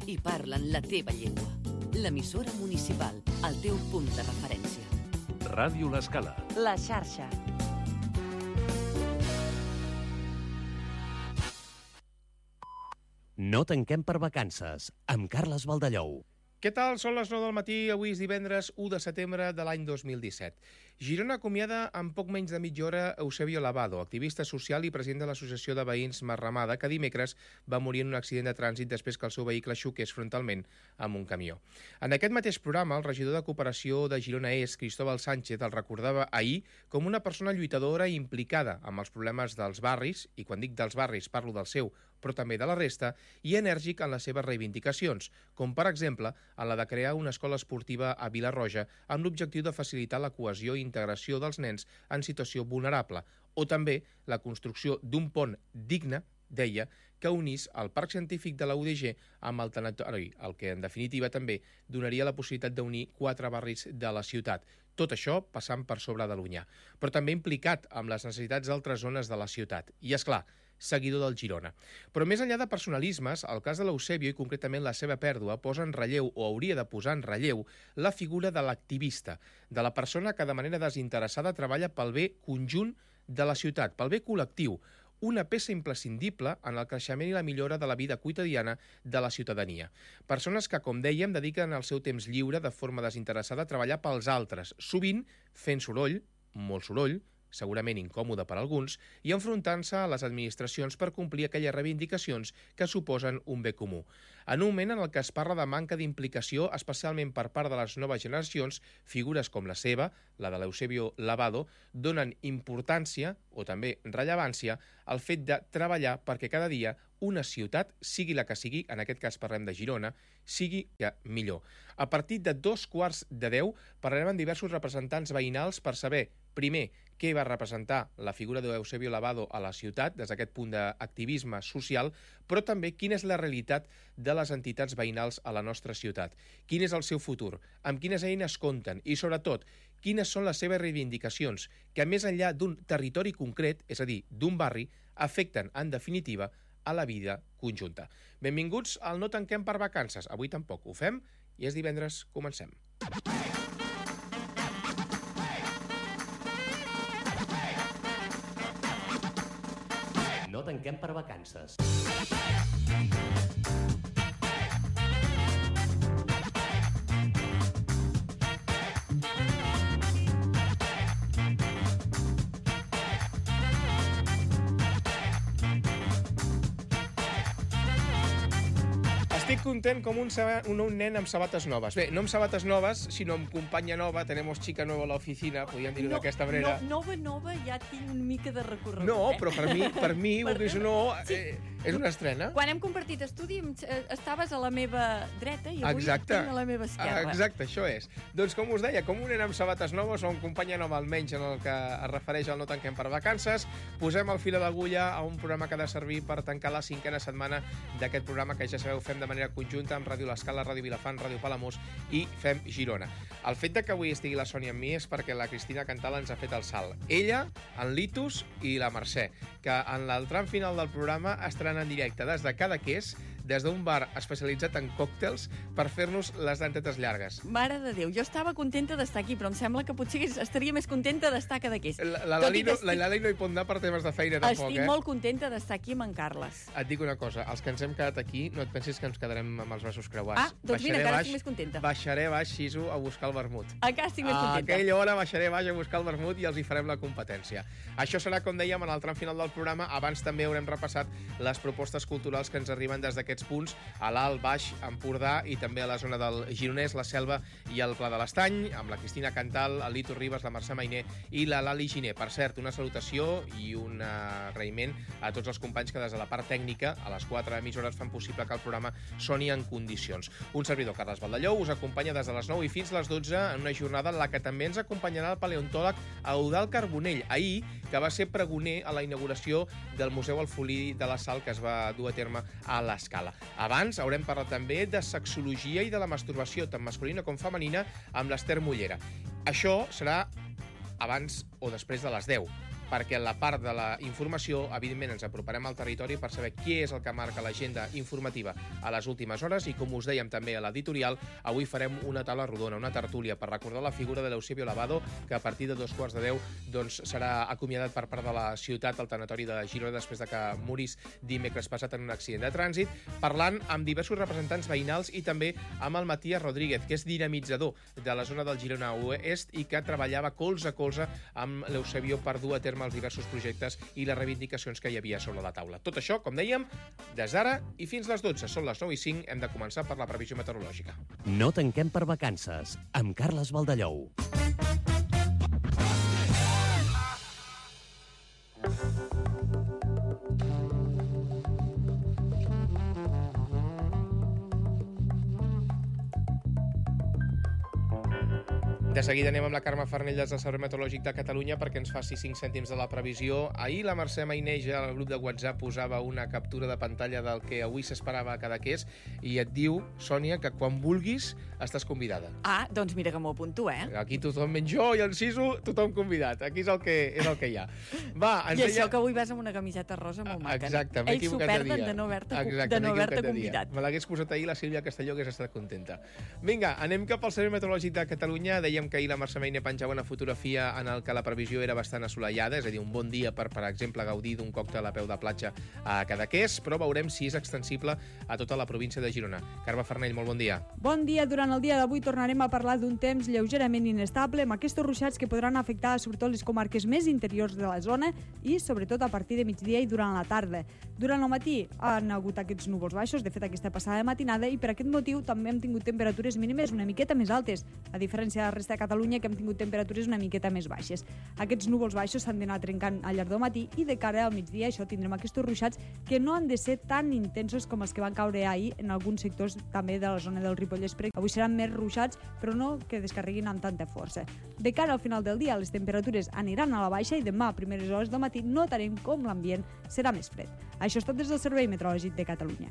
i parlen la teva llengua. L'emissora municipal, el teu punt de referència. Ràdio L'Escala. La xarxa. No tanquem per vacances, amb Carles Baldallou. Què tal? Són les 9 del matí, avui és divendres 1 de setembre de l'any 2017. Girona acomiada en poc menys de mitja hora Eusebio Lavado, activista social i president de l'Associació de Veïns Marramada, que dimecres va morir en un accident de trànsit després que el seu vehicle xoqués frontalment amb un camió. En aquest mateix programa, el regidor de Cooperació de Girona Est, Cristóbal Sánchez, el recordava ahir com una persona lluitadora i implicada amb els problemes dels barris, i quan dic dels barris parlo del seu, però també de la resta, i enèrgic en les seves reivindicacions, com per exemple en la de crear una escola esportiva a Vilarroja amb l'objectiu de facilitar la cohesió i integració dels nens en situació vulnerable, o també la construcció d'un pont digne, deia, que unís el Parc Científic de la UDG amb el tanatori, el que en definitiva també donaria la possibilitat d'unir 4 barris de la ciutat. Tot això passant per sobre de l'Onyar, però també implicat amb les necessitats d'altres zones de la ciutat. I, és clar, seguidor del Girona. Però més enllà de personalismes, el cas de l'Eusebio i concretament la seva pèrdua posa en relleu, o hauria de posar en relleu, la figura de l'activista, de la persona que de manera desinteressada treballa pel bé conjunt de la ciutat, pel bé col·lectiu, una peça imprescindible en el creixement i la millora de la vida quotidiana de la ciutadania. Persones que, com dèiem, dediquen el seu temps lliure de forma desinteressada a treballar pels altres, sovint fent soroll, molt soroll, segurament incòmode per a alguns, i enfrontant-se a les administracions per complir aquelles reivindicacions que suposen un bé comú. En un moment en el que es parla de manca d'implicació, especialment per part de les noves generacions, figures com la seva, la de l'Eusebio Lavado, donen importància, o també rellevància, al fet de treballar perquè cada dia una ciutat, sigui la que sigui, en aquest cas parlem de Girona, sigui millor. A partir de 9:45 parlarem amb diversos representants veïnals per saber, primer, què va representar la figura d'Eusebio Lavado a la ciutat, des d'aquest punt d'activisme social, però també quina és la realitat de les entitats veïnals a la nostra ciutat. Quin és el seu futur? Amb quines eines compten? I, sobretot, quines són les seves reivindicacions, que més enllà d'un territori concret, és a dir, d'un barri, afecten, en definitiva, a la vida conjunta. Benvinguts al No tanquem per vacances. Avui tampoc ho fem i és divendres, comencem. No tanquem per vacances. Estic content com un nen amb sabates noves. Bé, no amb sabates noves, sinó amb companya nova. Tenemos chica nueva a l'oficina, podríem dir-ho d'aquesta manera. Nova, ja tinc una mica de recorregut. No, però per mi, vulguis o no, és una estrena. Quan hem compartit estudi, estaves a la meva dreta i avui estic a la meva esquerra. Exacte, això és. Doncs com us deia, com un nen amb sabates noves o amb companya nova, almenys en el que es refereix al No tanquem per vacances, posem el fil a l'agulla a un programa que ha de servir per tancar la 5a setmana d'aquest programa que ja sabeu fem de manera conjunta amb Ràdio L'Escala, Ràdio Vilafant, Ràdio Palamós i Fem Girona. El fet de que avui estigui la Sònia amb mi és perquè la Cristina Cantal ens ha fet el salt. Ella, en Litus i la Mercè, que en el tram final del programa estaran en directe des de Cadaqués, des d'un bar especialitzat en còctels, per fer-nos les dentetes llargues. Mare de Déu, jo estava contenta d'estar aquí, però em sembla que potser estaria més contenta d'estar a Cadaqués. La Lali no hi pot anar per temes de feina, tampoc, Estic molt contenta d'estar aquí amb en Carles. Et dic una cosa, els que ens hem quedat aquí, no et pensis que ens quedarem amb els braços creuats. Doncs mira, encara estic més contenta. Baixaré baix, Xiso, a buscar el vermut. Encara estic més contenta. A aquella hora baixaré baix a buscar el vermut i els hi farem la competència. Això serà, com dèiem, en el tram final del programa. Abans també haurem repassat les propostes culturals que ens arriben des d'aquests punts, a l'Alt, Baix, Empordà i també a la zona del Gironès, la Selva i el Pla de l'Estany, amb la Cristina Cantal, el Lito Ribas, la Mercè Mainer i la Lali Giner. Per cert, una salutació i un agraïment a tots els companys que des de la part tècnica, a les 4 emissores, fan possible que el programa soni en condicions. Un servidor, Carles Baldallou, us acompanya des de les 9 i fins les 12 en una jornada en la que també ens acompanyarà el paleontòleg Eudald Carbonell, ahir, que va ser pregoner a la inauguració del Museu Alfolí de la Sal que es va dur a terme a l'Escala. Abans haurem parlat també de sexologia i de la masturbació, tant masculina com femenina, amb l'Ester Mollera. Això serà abans o després de les 10. perquè la part de la informació, evidentment, ens aproparem al territori per saber què és el que marca l'agenda informativa a les últimes hores i, com us dèiem també a l'editorial, avui farem una taula rodona, una tertúlia, per recordar la figura de l'Eusebio Lavado, que a partir de 2:15 doncs, serà acomiadat per part de la ciutat al tanatori de Girona després de que morís dimecres passat en un accident de trànsit, parlant amb diversos representants veïnals i també amb el Matías Rodríguez, que és dinamitzador de la zona del Girona Oest i que treballava colze a colze amb l'Eusebio per dur a terme els diversos projectes i les reivindicacions que hi havia sobre la taula. Tot això, com dèiem, des d'ara i fins les 12. Són les 9:05, hem de començar per la previsió meteorològica. No tanquem per vacances, amb Carles Baldellou. De seguida anem amb la Carme Farnellas del Servei Meteorològic de Catalunya perquè ens faci 5 cèntims de la previsió. Ahir la Mercè Maineja al grup de WhatsApp posava una captura de pantalla del que avui s'esperava a Cadaqués i et diu, Sònia, que quan vulguis estàs convidada. Ah, doncs mira que m'ho apunto, eh? Aquí tothom, menys jo i en Sisu, tothom convidat. Aquí és el que hi ha. Va, I això que avui vas amb una camiseta rosa molt maca. Exacte, m'he equivocat de dia. Ells s'ho perden de no haver-te convidat. Me l'hagués posat ahir la Sílvia Castelló, que s'ha estat contenta. Vinga, anem cap al Servei Meteorològic de Catalunya. Dèiem que ahir la Mercè Maine penjava una fotografia en el que la previsió era bastant assolellada, és a dir, un bon dia per exemple, gaudir d'un còctel a peu de platja a Cadaqués, però veurem si és extensible a tota la província de Girona. Carme Farnell, molt bon dia. Bon dia. Durant el dia d'avui tornarem a parlar d'un temps lleugerament inestable, amb aquests ruixats que podran afectar sobretot les comarques més interiors de la zona i sobretot a partir de migdia i durant la tarda. Durant el matí han hagut aquests núvols baixos, de fet aquesta passada matinada, i per aquest motiu també hem tingut temperatures mínimes una miqueta més altes, a diferència de la resta de Catalunya, que hem tingut temperatures una miqueta més baixes. Aquests núvols baixos s'han d'anar trencant al llarg del matí i de cara al migdia això tindrem aquests ruixats que no han de ser tan intensos com els que van caure ahir en alguns sectors també de la zona del Ripollès, perquè avui seran més ruixats, però no que descarreguin amb tanta força. De cara al final del dia, les temperatures aniran a la baixa i demà a primeres hores del matí notarem com l'ambient serà més fred. Això és tot des del Servei Meteorològic de Catalunya.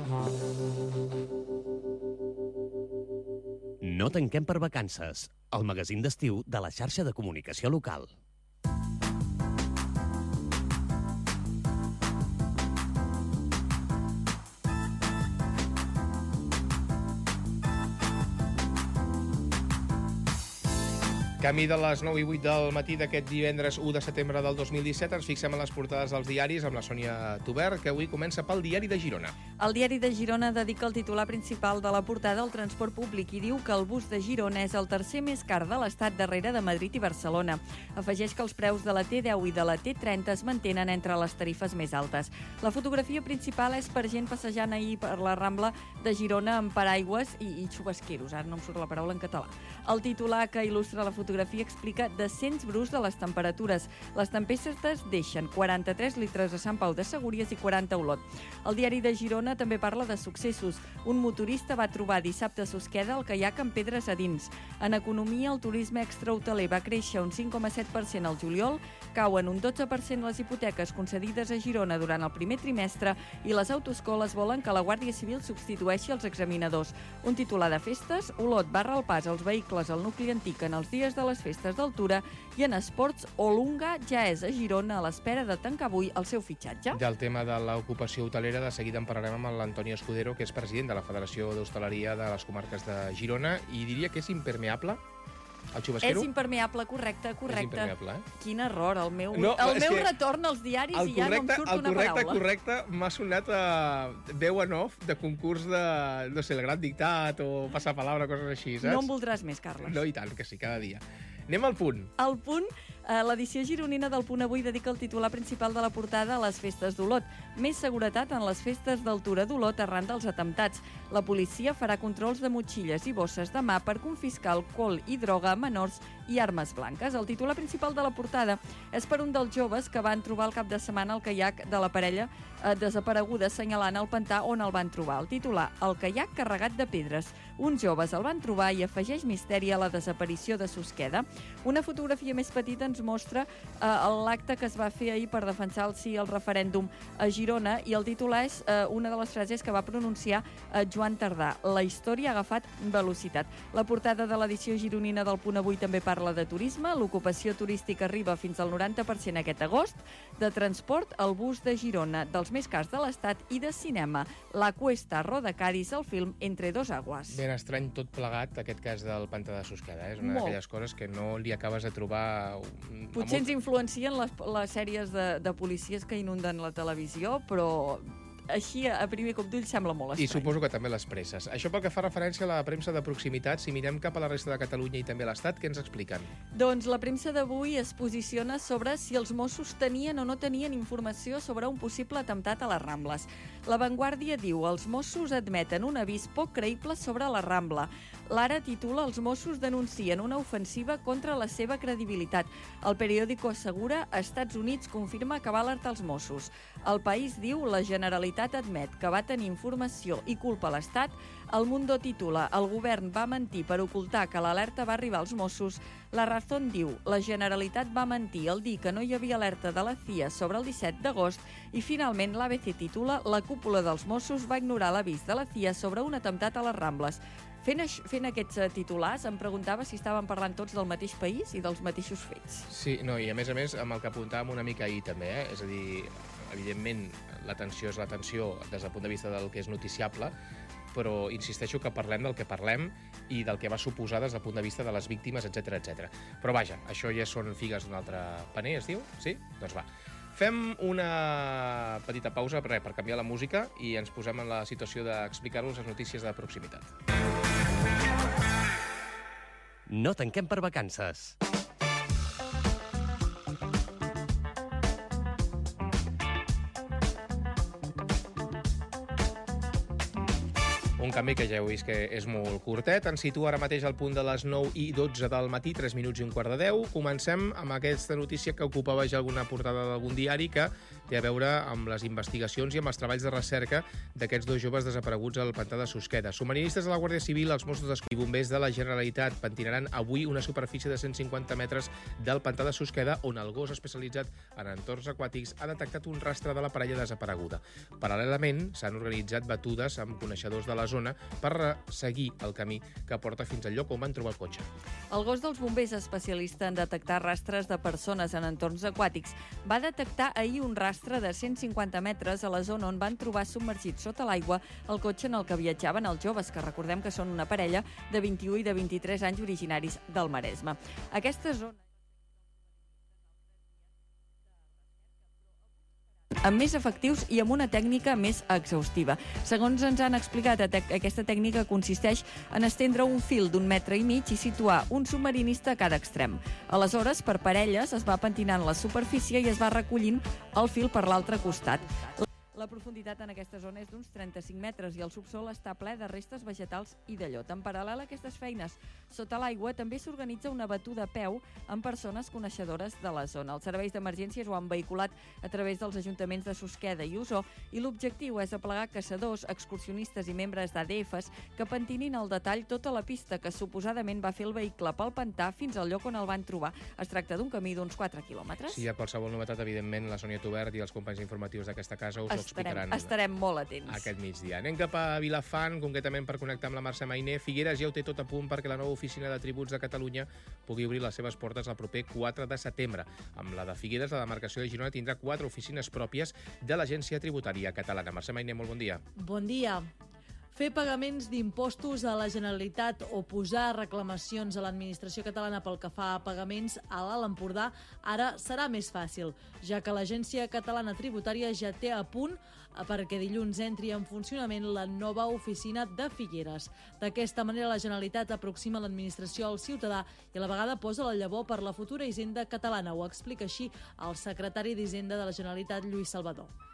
No tanquem per vacances, el magazín d'estiu de la xarxa de comunicació local. Camí de les 9 i 8 del matí d'aquest divendres 1 de setembre del 2017 ens fixem en les portades dels diaris amb la Sònia Tubert, que avui comença pel Diari de Girona. El Diari de Girona dedica el titular principal de la portada al transport públic i diu que el bus de Girona és el tercer més car de l'estat darrere de Madrid i Barcelona. Afegeix que els preus de la T10 i de la T30 es mantenen entre les tarifes més altes. La fotografia principal és per gent passejant ahir per la Rambla de Girona amb paraigües i xubasqueros, ara no em surt la paraula en català. El titular que il·lustra la fotografia explica descens brusc de les temperatures. Les tempestes deixen 43 litres a Sant Pau de Segúries i 40 a Olot. El Diari de Girona també parla de successos. Un motorista va trobar dissabte a Susqueda el caiac amb pedres a dins. En economia, el turisme extrahoteler va créixer un 5,7% al juliol, cauen un 12% les hipoteques concedides a Girona durant el primer trimestre i les autoescoles volen que la Guàrdia Civil substitueixi els examinadors. Un titular de festes, Olot barra el pas als vehicles al nucli antic en els dies de les festes d'altura i en esports, Olunga ja és a Girona a l'espera de tancar avui el seu fitxatge. Del tema de l'ocupació hotelera, de seguida en parlarem amb l'Antonio Escudero, que és president de la Federació d'Hostaleria de les Comarques de Girona, i diria que és impermeable. El xubasquero? És impermeable, correcte. És impermeable, eh? Quin error, el meu retorn als diaris i ja no em surt una paraula. El correcte m'ha sonat a veu en off de concurs de, no sé, el gran dictat o passapalabra, coses així, saps? No en voldràs més, Carles. No, i tant, que sí, cada dia. Anem al punt. El punt, l'edició gironina del Punt avui dedica el titular principal de la portada a les festes d'Olot. Més seguretat en les festes d'altura d'Olot arran dels atemptats. La policia farà controls de motxilles i bosses de mà per confiscar alcohol i droga a menors i armes blanques. El titular principal de la portada és per un dels joves que van trobar el cap de setmana el caiac de la parella desapareguda, assenyalant el pantà on el van trobar. El titular: el caiac carregat de pedres. Uns joves el van trobar i afegeix misteri a la desaparició de Susqueda. Una fotografia més petita ens mostra l'acte que es va fer ahir per defensar el sí al referèndum a Girona, i el titular és una de les frases que va pronunciar Joan Tardà: la història ha agafat velocitat. La portada de l'edició gironina del Punt Avui també parla de turisme. L'ocupació turística arriba fins al 90% aquest agost. De transport, el bus de Girona, dels més cars de l'Estat, i de cinema, La Cuesta Roda Cádiz, el film Entre dos aguas. Ben estrany tot plegat, aquest cas del pantà de Susqueda. És una d'aquelles coses que no li acabes de trobar... Potser ens influencien les sèries de policies que inunden la televisió, però així, a primer cop d'ull, sembla molt estrany. I suposo que també les presses. Això pel que fa referència a la premsa de proximitat, si mirem cap a la resta de Catalunya i també a l'Estat, què ens expliquen? Doncs la premsa d'avui es posiciona sobre si els Mossos tenien o no tenien informació sobre un possible atemptat a les Rambles. La Vanguardia diu: els Mossos admeten un avís poc creïble sobre la Rambla. L'Ara titula: els Mossos denuncien una ofensiva contra la seva credibilitat. El periòdico assegura: Estats Units confirma que va alertar els Mossos. El País diu: la Generalitat admet que va tenir informació i culpa a l'Estat. El Mundo titula: el govern va mentir per ocultar que l'alerta va arribar als Mossos. La Razón diu: la Generalitat va mentir al dir que no hi havia alerta de la CIA sobre el 17 d'agost. I finalment l'ABC titula: la cúpula dels Mossos va ignorar l'avís de la CIA sobre un atemptat a les Rambles. Fent aquests titulars, em preguntava si estaven parlant tots del mateix país i dels mateixos fets. Sí, no, i a més, amb el que apuntàvem una mica ahir també, és a dir, evidentment, l'atenció és l'atenció des del punt de vista del que és noticiable, però insisteixo que parlem del que parlem i del que va suposar des del punt de vista de les víctimes, etc etc. Però vaja, això ja són figues d'un altre paner, es diu? Sí? Doncs va. Fem una petita pausa per canviar la música i ens posem en la situació d'explicar-vos les notícies de proximitat. No tanquem per vacances. Un canvi que ja heu vist que és molt curtet. Ens situa ara mateix al punt de les 9:12 del matí, 3 minuts i un quart de 10. Comencem amb aquesta notícia que ocupava ja alguna portada d'algun diari, que té a veure amb les investigacions i amb els treballs de recerca d'aquests dos joves desapareguts al pantà de Susqueda. Submarinistes de la Guàrdia Civil, els Mossos d'Esquadra i bombers de la Generalitat pentinaran avui una superfície de 150 metres del pantà de Susqueda, on el gos especialitzat en entorns aquàtics ha detectat un rastre de la parella desapareguda. Paral·lelament, s'han organitzat batudes amb coneixedors de la zona per seguir el camí que porta fins al lloc on van trobar el cotxe. El gos dels bombers, especialista en detectar rastres de persones en entorns aquàtics, va detectar ahir un rastre de 150 metres a la zona on van trobar submergit sota l'aigua el cotxe en el que viatjaven els joves, que recordem que són una parella de 21 i de 23 anys originaris del Maresme. Aquesta zona amb més efectius i amb una tècnica més exhaustiva. Segons ens han explicat, aquesta tècnica consisteix en estendre un fil d'1,5 metres i situar un submarinista a cada extrem. Aleshores, per parelles, es va pentinant la superfície i es va recollint el fil per l'altre costat. La profunditat en aquesta zona és d'uns 35 metres i el subsòl està ple de restes vegetals i de llot. En paral·lel a aquestes feines, sota l'aigua també s'organitza una batuda a peu amb persones coneixedores de la zona. Els serveis d'emergències ho han vehiculat a través dels ajuntaments de Susqueda i Osor i l'objectiu és aplegar caçadors, excursionistes i membres d'ADFs que pentinin al detall tota la pista que suposadament va fer el vehicle pel pantà fins al lloc on el van trobar. Es tracta d'un camí d'uns 4 quilòmetres. Si hi ha qualsevol novetat, evidentment, la Sònia Tobert i els companys informatius d'aquesta casa us ho explicaran. Estarem molt atents. Aquest migdia. Anem cap a Vilafant, concretament per connectar amb la Mercè Mainer. Figueres ja ho té tot a punt perquè la nova oficina de tributs de Catalunya pugui obrir les seves portes el proper 4 de setembre. Amb la de Figueres, la demarcació de Girona tindrà 4 oficines pròpies de l'Agència Tributària Catalana. Mercè Mainer, molt bon dia. Bon dia. Fer pagaments d'impostos a la Generalitat o posar reclamacions a l'administració catalana pel que fa a pagaments a l'Alt Empordà ara serà més fàcil, ja que l'Agència Catalana Tributària ja té a punt perquè dilluns entri en funcionament la nova oficina de Figueres. D'aquesta manera, la Generalitat aproxima l'administració al ciutadà i a la vegada posa la llavor per la futura Hisenda catalana. Ho explica així el secretari d'Hisenda de la Generalitat, Lluís Salvador.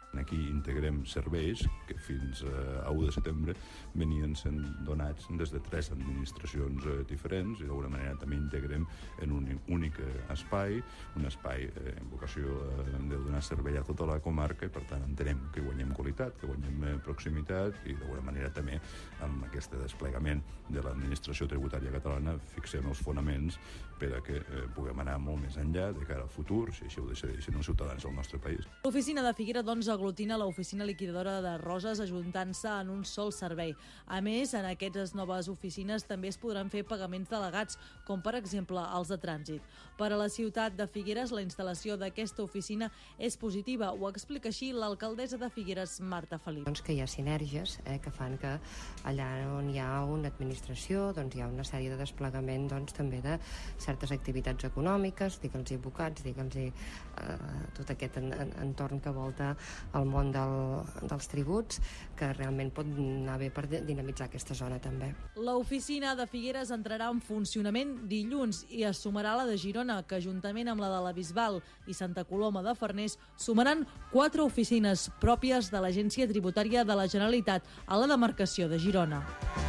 Aquí integrem serveis que fins a 1 de setembre venien sent donats des de 3 administracions diferents i d'alguna manera també integrem en un únic espai, un espai en vocació de donar servei a tota la comarca i per tant entenem que guanyem qualitat, que guanyem proximitat i d'alguna manera també amb aquest desplegament de l'administració tributària catalana fixem els fonaments per a que puguem anar molt més enllà de cara al futur, si així ho decideixen els ciutadans del nostre país. L'oficina de Figueres, doncs, aglutina l'oficina liquidadora de Roses, ajuntant-se en un sol servei. A més, en aquestes noves oficines també es podran fer pagaments delegats, com per exemple els de trànsit. Per a la ciutat de Figueres, la instal·lació d'aquesta oficina és positiva. Ho explica així l'alcaldessa de Figueres, Marta Felip. Que hi ha sinergies que fan que allà on hi ha una administració hi ha una sèrie de desplegament també de certes activitats econòmiques, digue'ls advocats, digue'ls tot aquest entorn que volta el món dels tributs, que realment pot anar bé per dinamitzar aquesta zona també. L'oficina de Figueres entrarà en funcionament dilluns i es sumarà a la de Girona, que juntament amb la de la Bisbal i Santa Coloma de Farners sumaran 4 oficines pròpies de l'Agència Tributària de la Generalitat a la demarcació de Girona.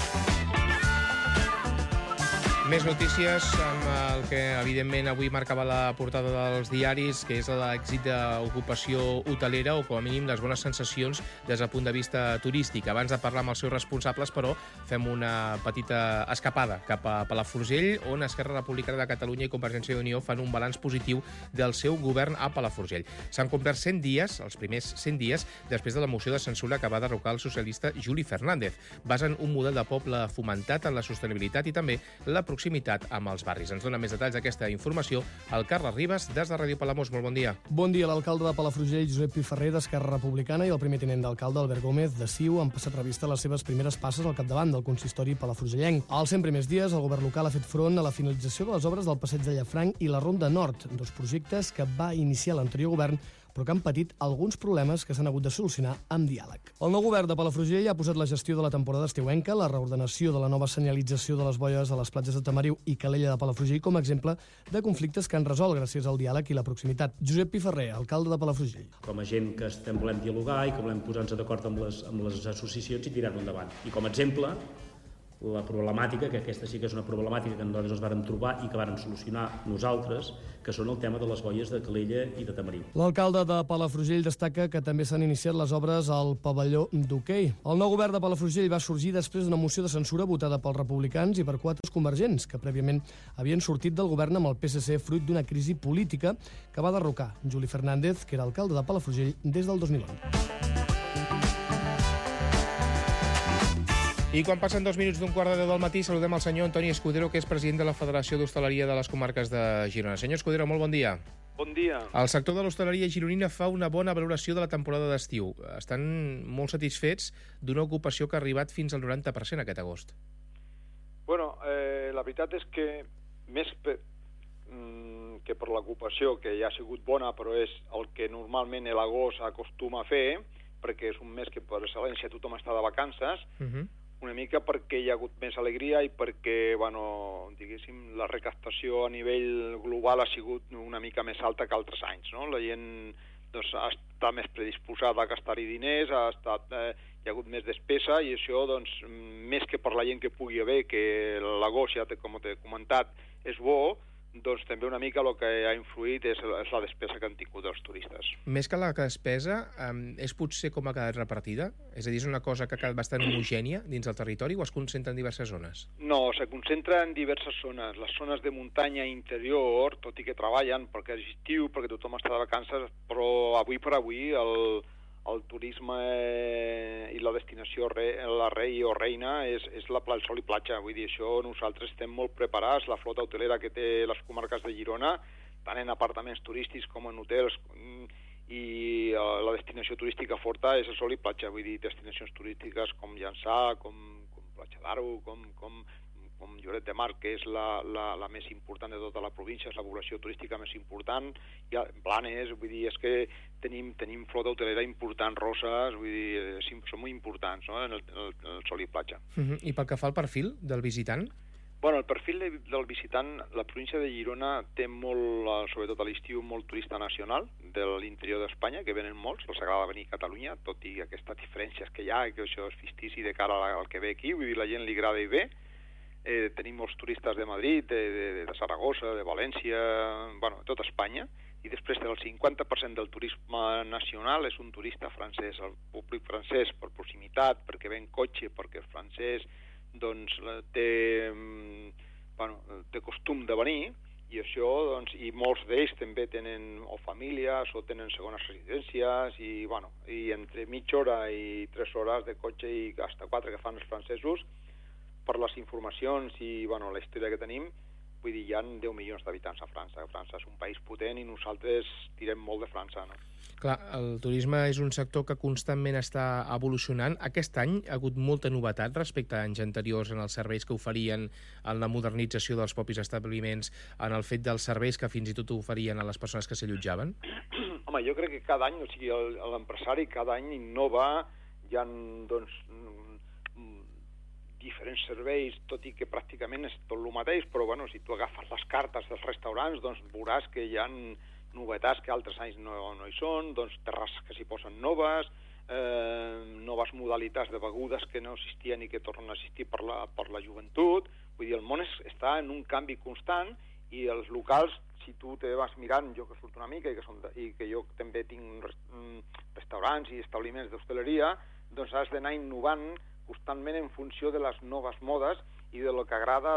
Més notícies amb el que, evidentment, avui marcava la portada dels diaris, que és l'èxit d'ocupació hotelera o, com a mínim, les bones sensacions des del punt de vista turístic. Abans de parlar amb els seus responsables, però, fem una petita escapada cap a Palafrugell, on Esquerra Republicana de Catalunya i Convergència i Unió fan un balanç positiu del seu govern a Palafrugell. S'han complert 100 dies, els primers 100 dies, després de la moció de censura que va derrocar el socialista Juli Fernández. Basen un model de poble fomentat en la sostenibilitat i també la proximitat amb els barris. Ens dona més detalls d'aquesta informació el Carles Ribas, des de Ràdio Palamós. Molt bon dia. Bon dia. L'alcalde de Palafrugell, Josep Piferrer, d'Esquerra Republicana, i el primer tinent d'alcalde, Albert Gómez, de CiU, han passat revista a les seves primeres passes al capdavant del consistori palafrugellenc. Als 100 primers dies, el govern local ha fet front a la finalització de les obres del Passeig de Llafranc i la Ronda Nord, 2 projectes que va iniciar l'anterior govern, però que han patit alguns problemes que s'han hagut de solucionar amb diàleg. El nou govern de Palafrugell ha posat la gestió de la temporada estiuenca, la reordenació de la nova senyalització de les boies a les platges de Tamariu i Calella de Palafrugell com a exemple de conflictes que han resolt gràcies al diàleg i la proximitat. Josep Piferrer, alcalde de Palafrugell. Com a gent que volem dialogar i que volem posar-nos d'acord amb les associacions i tirar-ho endavant. I com a exemple, la problemàtica, que aquesta sí que és una problemàtica que nosaltres ens vàrem trobar i que vàrem solucionar nosaltres, que són el tema de les boies de Calella i de Tamariu. L'alcalde de Palafrugell destaca que també s'han iniciat les obres al pavelló d'hoquei. El nou govern de Palafrugell va sorgir després d'una moció de censura votada pels republicans i per 4 convergents, que prèviament havien sortit del govern amb el PSC fruit d'una crisi política que va derrocar Juli Fernández, que era alcalde de Palafrugell des del 2011. I quan passen 2 minuts d'un quart de 10 del matí, saludem el senyor Antoni Escudero, que és president de la Federació d'Hostaleria de les Comarques de Girona. Senyor Escudero, molt bon dia. Bon dia. El sector de l'hostaleria gironina fa una bona valoració de la temporada d'estiu. Estan molt satisfets d'una ocupació que ha arribat fins al 90% aquest agost. Bueno, la veritat és que més que per l'ocupació, que ja ha sigut bona, però és el que normalment l'agost acostuma a fer, perquè és un mes que per excel·lència tothom està de vacances, una mica perquè hi ha hagut més alegria i perquè, bueno, diguéssim, la recaptació a nivell global ha sigut una mica més alta que altres anys, no? La gent doncs, està més predisposada a gastar-hi diners, hi ha hagut més despesa i això, doncs, més que per la gent que pugui haver, que l'agost, ja com t'he comentat, és bo, doncs també una mica el que ha influït és la despesa que han tingut els turistes. Més que la despesa, és potser com ha quedat repartida? És a dir, és una cosa que ha quedat bastant homogènia dins del territori o es concentra en diverses zones? No, se concentra en diverses zones. Les zones de muntanya interior, tot i que treballen perquè és estiu, perquè tothom està de vacances, però avui per avui el turisme i la destinació, la rei o reina, és el sol i platja. Vull dir, això nosaltres estem molt preparats. La flota hotelera que té les comarques de Girona, tant en apartaments turístics com en hotels, i la destinació turística forta és el sol i platja. Vull dir, destinacions turístiques com Llançà, com Platja d'Aro, com Lloret de Mar, que és la més important de tota la província, és la població turística més important, i Blanes, vull dir, és que tenim flota hotelera important, Roses, vull dir, són molt importants, no?, en el sol i platja. I pel que fa al perfil del visitant? Bueno, el perfil del visitant, la província de Girona té molt, sobretot a l'estiu, molt turista nacional de l'interior d'Espanya, que venen molts, els agrada venir a Catalunya, tot i aquestes diferències que hi ha, que això és fictici de cara al que ve aquí, vull dir, la gent li agrada i ve. Tenim molts turistes de Madrid, de Saragossa, de València, bueno, de tot Espanya, i després el 50% del turisme nacional és un turista francès, el públic francès per proximitat, perquè ve en cotxe, perquè és francès, doncs té costum de venir, i això, doncs, i molts d'ells també tenen o famílies o tenen segones residències, i entre mitja hora i 3 hores de cotxe i fins a 4 que fan els francesos, per les informacions i la història que tenim, vull dir, hi ha 10 milions d'habitants a França. França és un país potent i nosaltres tirem molt de França, no? Clar, el turisme és un sector que constantment està evolucionant. Aquest any ha hagut molta novetat respecte a anys anteriors en els serveis que oferien, en la modernització dels propis establiments, en el fet dels serveis que fins i tot oferien a les persones que s'allotjaven? Home, jo crec que cada any, o sigui, l'empresari cada any innova, hi ha, doncs, diferents serveis, tot i que pràcticament és tot el mateix, però si tu agafes les cartes dels restaurants, doncs veuràs que hi ha novetats que altres anys no hi són, doncs terrasses que s'hi posen noves, noves modalitats de begudes que no existien i que tornen a existir per la joventut. Vull dir, el món està en un canvi constant i els locals, si tu te vas mirant, jo que surto una mica i que jo també tinc restaurants i establiments d'hostaleria, doncs has d'anar innovant constantment en funció de les noves modes i de lo que agrada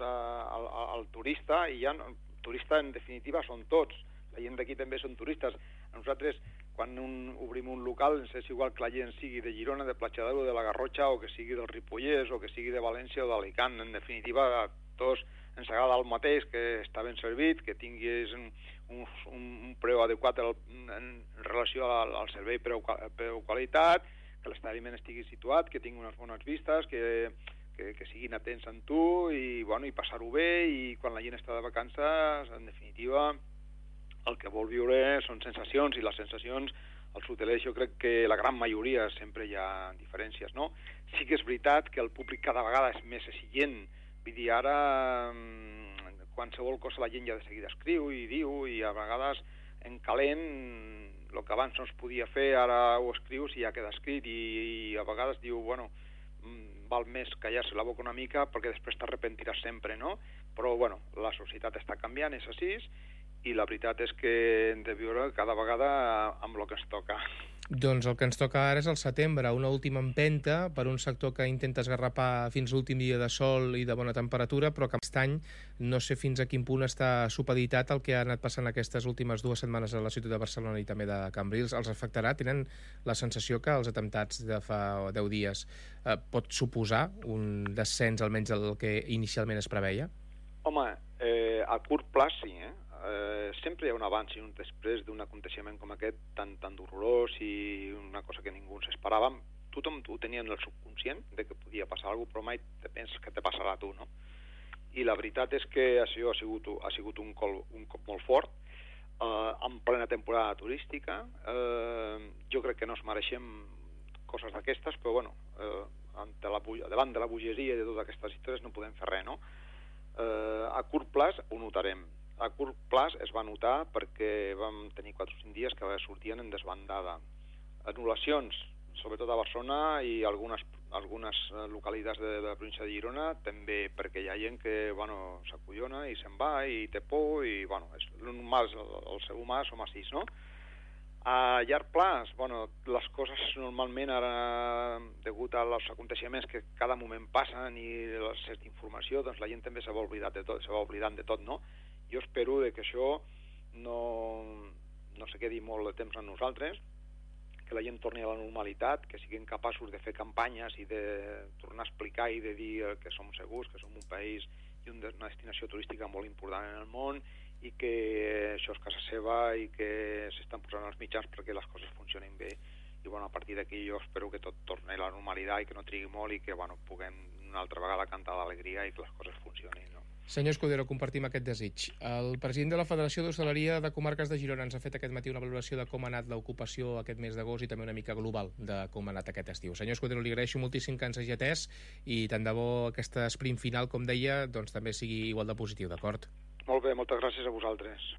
al turista, i ja el turista en definitiva són tots, la gent d'aquí també són turistes. Nosaltres, quan obrim un local, ens és igual que la gent sigui de Girona, de Platja d'Aro, de la Garrotxa, o que sigui del Ripollès, o que sigui de València o d'Alicant. En definitiva, a tots ens agrada el mateix, que està ben servit, que tinguis un preu adequat en relació al servei preu-qualitat, que l'establiment estigui situat, que tingui unes bones vistes, que siguin atents amb tu i passar-ho bé, i quan la gent està de vacances, en definitiva, el que vol viure són sensacions, i les sensacions, els hotelers, jo crec que la gran majoria sempre hi ha diferències, no? Sí que és veritat que el públic cada vegada és més exigent, vull dir, ara qualsevol cosa la gent ja de seguida escriu i diu, i a vegades en calent el que abans no es podia fer, ara ho escrius i ja queda escrit, i a vegades diu, val més callar-se la boca una mica perquè després t'arrepentiràs sempre, no? Però, la societat està canviant, és així, i la veritat és que hem de viure cada vegada amb el que ens toca. Doncs el que ens toca ara és el setembre, una última empenta per un sector que intenta esgarrapar fins l'últim dia de sol i de bona temperatura, però que aquest any no sé fins a quin punt està supeditat el que ha anat passant aquestes últimes 2 setmanes a la ciutat de Barcelona i també de Cambrils. Els afectarà? Tenen la sensació que els atemptats de fa 10 dies pot suposar un descens almenys del que inicialment es preveia? Home, a curt plaç sí, sempre hi ha un abans i un després d'un aconteixement com aquest tan dolorós i una cosa que ningú s'esperava. Tothom ho tenia en el subconscient de que podia passar alguna cosa, però mai te penses que te passarà a tu, no? I la veritat és que això ha sigut un cop molt fort, en plena temporada turística. Jo crec que no es mereixem coses d'aquestes, però davant de la bogeria i de totes aquestes històries no podem fer res, no? A curt plaç ho notarem. A curt plaç es va notar perquè vam tenir 4 o 5 dies que sortien en desbandada. Anul·lacions, sobretot a Barcelona i algunes localitats de la província de Girona, també perquè hi ha gent que s'acollona i se'n va i té por, i és normal, el ser humà som així, no? A llarg plaç, les coses normalment ara, degut als aconteixements que cada moment passen i la certa informació, doncs la gent també se va oblidant de tot, no? Jo espero que això no se quedi molt de temps amb nosaltres, que la gent torni a la normalitat, que siguin capaços de fer campanyes i de tornar a explicar i de dir que som segurs, que som un país i una destinació turística molt important en el món, i que això és casa seva i que s'estan posant els mitjans perquè les coses funcionin bé. I a partir d'aquí jo espero que tot torni a la normalitat i que no trigui molt i que puguem una altra vegada cantar l'alegria i que les coses funcionin, no? Senyor Escudero, compartim aquest desig. El president de la Federació d'Hostaleria de Comarques de Girona ens ha fet aquest matí una valoració de com ha anat l'ocupació aquest mes d'agost i també una mica global de com ha anat aquest estiu. Senyor Escudero, li agraeixo moltíssim que ens hagi atès i tant de bo aquesta sprint final, com deia, doncs també sigui igual de positiu, d'acord? Molt bé, moltes gràcies a vosaltres.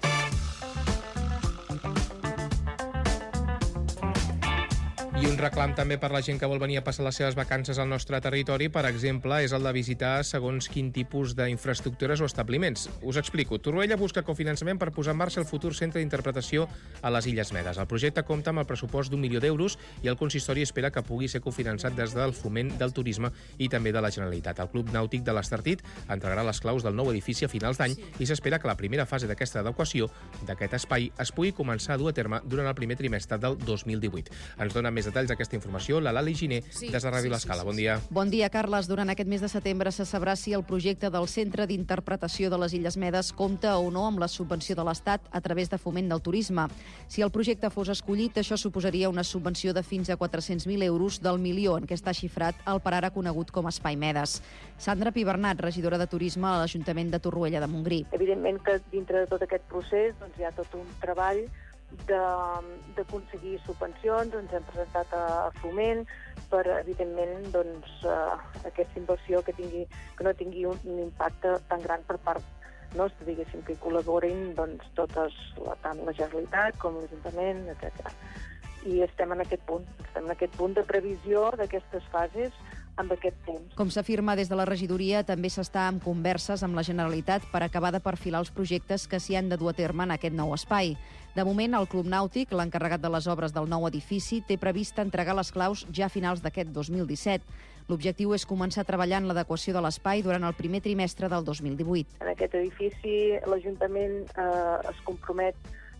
I un reclam també per la gent que vol venir a passar les seves vacances al nostre territori, per exemple, és el de visitar segons quin tipus d'infraestructures o establiments. Us explico. Torroella busca cofinançament per posar en marxa el futur centre d'interpretació a les Illes Medes. El projecte compta amb el pressupost d'1 milió d'euros i el consistori espera que pugui ser cofinançat des del Foment del Turisme i també de la Generalitat. El Club Nàutic de l'Estartit entregarà les claus del nou edifici a finals d'any i s'espera que la primera fase d'aquesta adequació d'aquest espai es pugui començar a dur a terme durant el primer trimestre del 2018. Ens dona més detalls d'aquesta informació la Lali Giner, des de Ràdio L'Escala. Bon dia. Bon dia, Carles. Durant aquest mes de setembre se sabrà si el projecte del Centre d'Interpretació de les Illes Medes compta o no amb la subvenció de l'Estat a través de Foment del Turisme. Si el projecte fos escollit, això suposaria una subvenció de fins a 400.000 euros del milió en què està xifrat el per ara conegut com Espai Medes. Sandra Pibernat, regidora de Turisme a l'Ajuntament de Torroella de Montgrí. Evidentment que dintre de tot aquest procés hi ha tot un treball d'aconseguir subvencions. Ens hem presentat a Foment per, evidentment, aquesta inversió que no tingui un impacte tan gran per part nostra, diguéssim, que hi col·laborin totes, tant la Generalitat com l'Ajuntament, etc. I estem en aquest punt de previsió d'aquestes fases amb aquest temps. Com s'afirma des de la regidoria, també s'està en converses amb la Generalitat per acabar de perfilar els projectes que s'hi han de dur a terme en aquest nou espai. De moment, el Club Nàutic, l'encarregat de les obres del nou edifici, té previst entregar les claus ja a finals d'aquest 2017. L'objectiu és començar a treballar en l'adequació de l'espai durant el primer trimestre del 2018. En aquest edifici, l'Ajuntament es compromet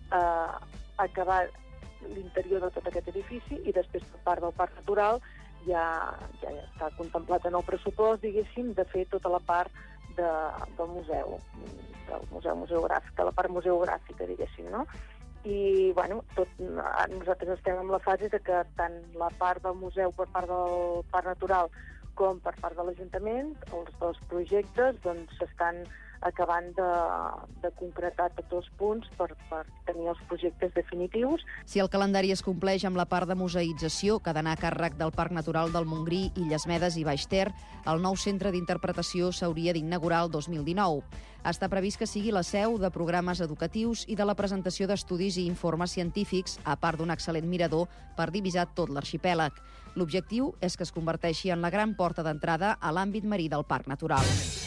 a acabar l'interior de tot aquest edifici i després, per part del Parc Natural, ja està contemplat en el pressupost, diguéssim, de fer tota la part del museu museogràfic, de la part museogràfica, diguéssim, no? I, nosaltres estem en la fase de que tant la part del museu per part del Parc Natural com per part de l'Ajuntament, els dos projectes s'estan acabant de concretar tots els punts per tenir els projectes definitius. Si el calendari es compleix amb la part de museïtzació, que ha d'anar a càrrec del Parc Natural del Montgrí, Illes Medes i Baix Ter, el nou centre d'interpretació s'hauria d'inaugurar el 2019. Està previst que sigui la seu de programes educatius i de la presentació d'estudis i informes científics, a part d'un excel·lent mirador per divisar tot l'arxipèlag. L'objectiu és que es converteixi en la gran porta d'entrada a l'àmbit marí del Parc Natural.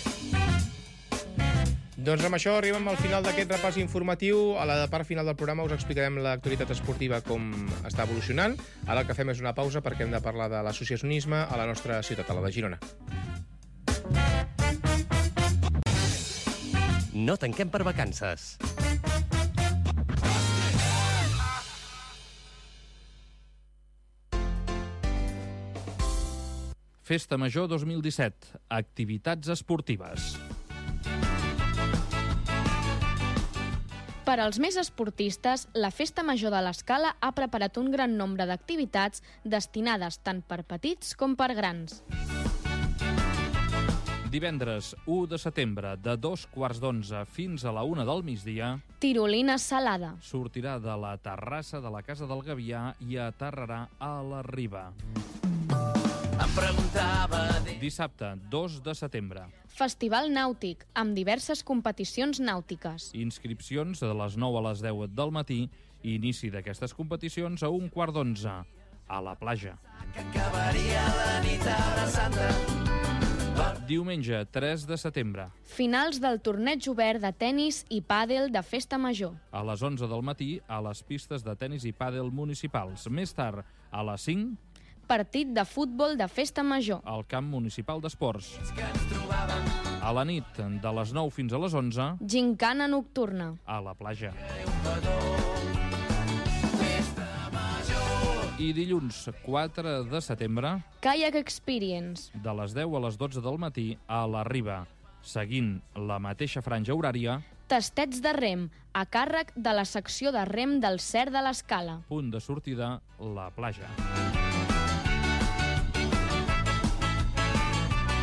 Doncs amb això arribem al final d'aquest repàs informatiu. A la part final del programa us explicarem l'actualitat esportiva com està evolucionant. Ara el que fem és una pausa perquè hem de parlar de l'associacionisme a la nostra ciutat, a la de Girona. No tanquem per vacances. Festa Major 2017. Activitats esportives. Per als més esportistes, la Festa Major de l'Escala ha preparat un gran nombre d'activitats destinades tant per petits com per grans. Divendres 1 de setembre, de 2:15 fins a la 1 del migdia, tirolina salada. Sortirà de la terrassa de la Casa del Gavià i aterrarà a la Riba. Dissabte, 2 de setembre. Festival nàutic, amb diverses competicions nàutiques. Inscripcions de les 9 a les 10 del matí i inici d'aquestes competicions a 1:15 a la platja. Diumenge, 3 de setembre. Finals del torneig obert de tennis i pàdel de Festa Major. A les 11 del matí, a les pistes de tennis i pàdel municipals. Més tard, a les 5... Partit de futbol de Festa Major. Al camp municipal d'esports. A la nit, de les 9 fins a les 11... Gincana nocturna. A la platja. I dilluns, 4 de setembre... Kayak Experience. De les 10 a les 12 del matí a la Riba, seguint la mateixa franja horària... Tastets de rem, a càrrec de la secció de rem del Cer de l'Escala. Punt de sortida, la platja.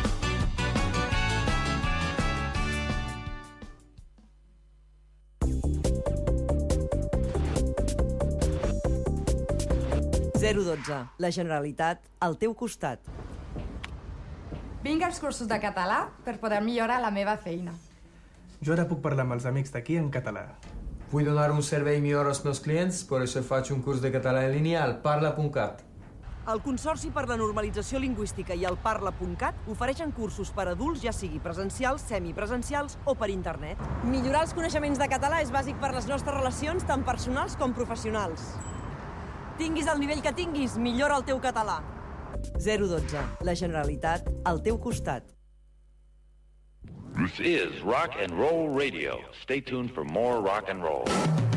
012. La Generalitat al teu costat. Vinc als cursos de català per poder millorar la meva feina. Jo ara puc parlar amb els amics d'aquí en català. Vull donar un servei millor als meus clients, per això faig un curs de català en línia al parla.cat. El Consorci per la Normalització Lingüística i el Parla.cat ofereixen cursos per adults, ja sigui presencials, semipresencials o per internet. Millorar els coneixements de català és bàsic per les nostres relacions, tant personals com professionals. Tinguis el nivell que tinguis, millora el teu català. 012. La Generalitat al teu costat. This is Rock and Roll Radio. Stay tuned for more rock and roll.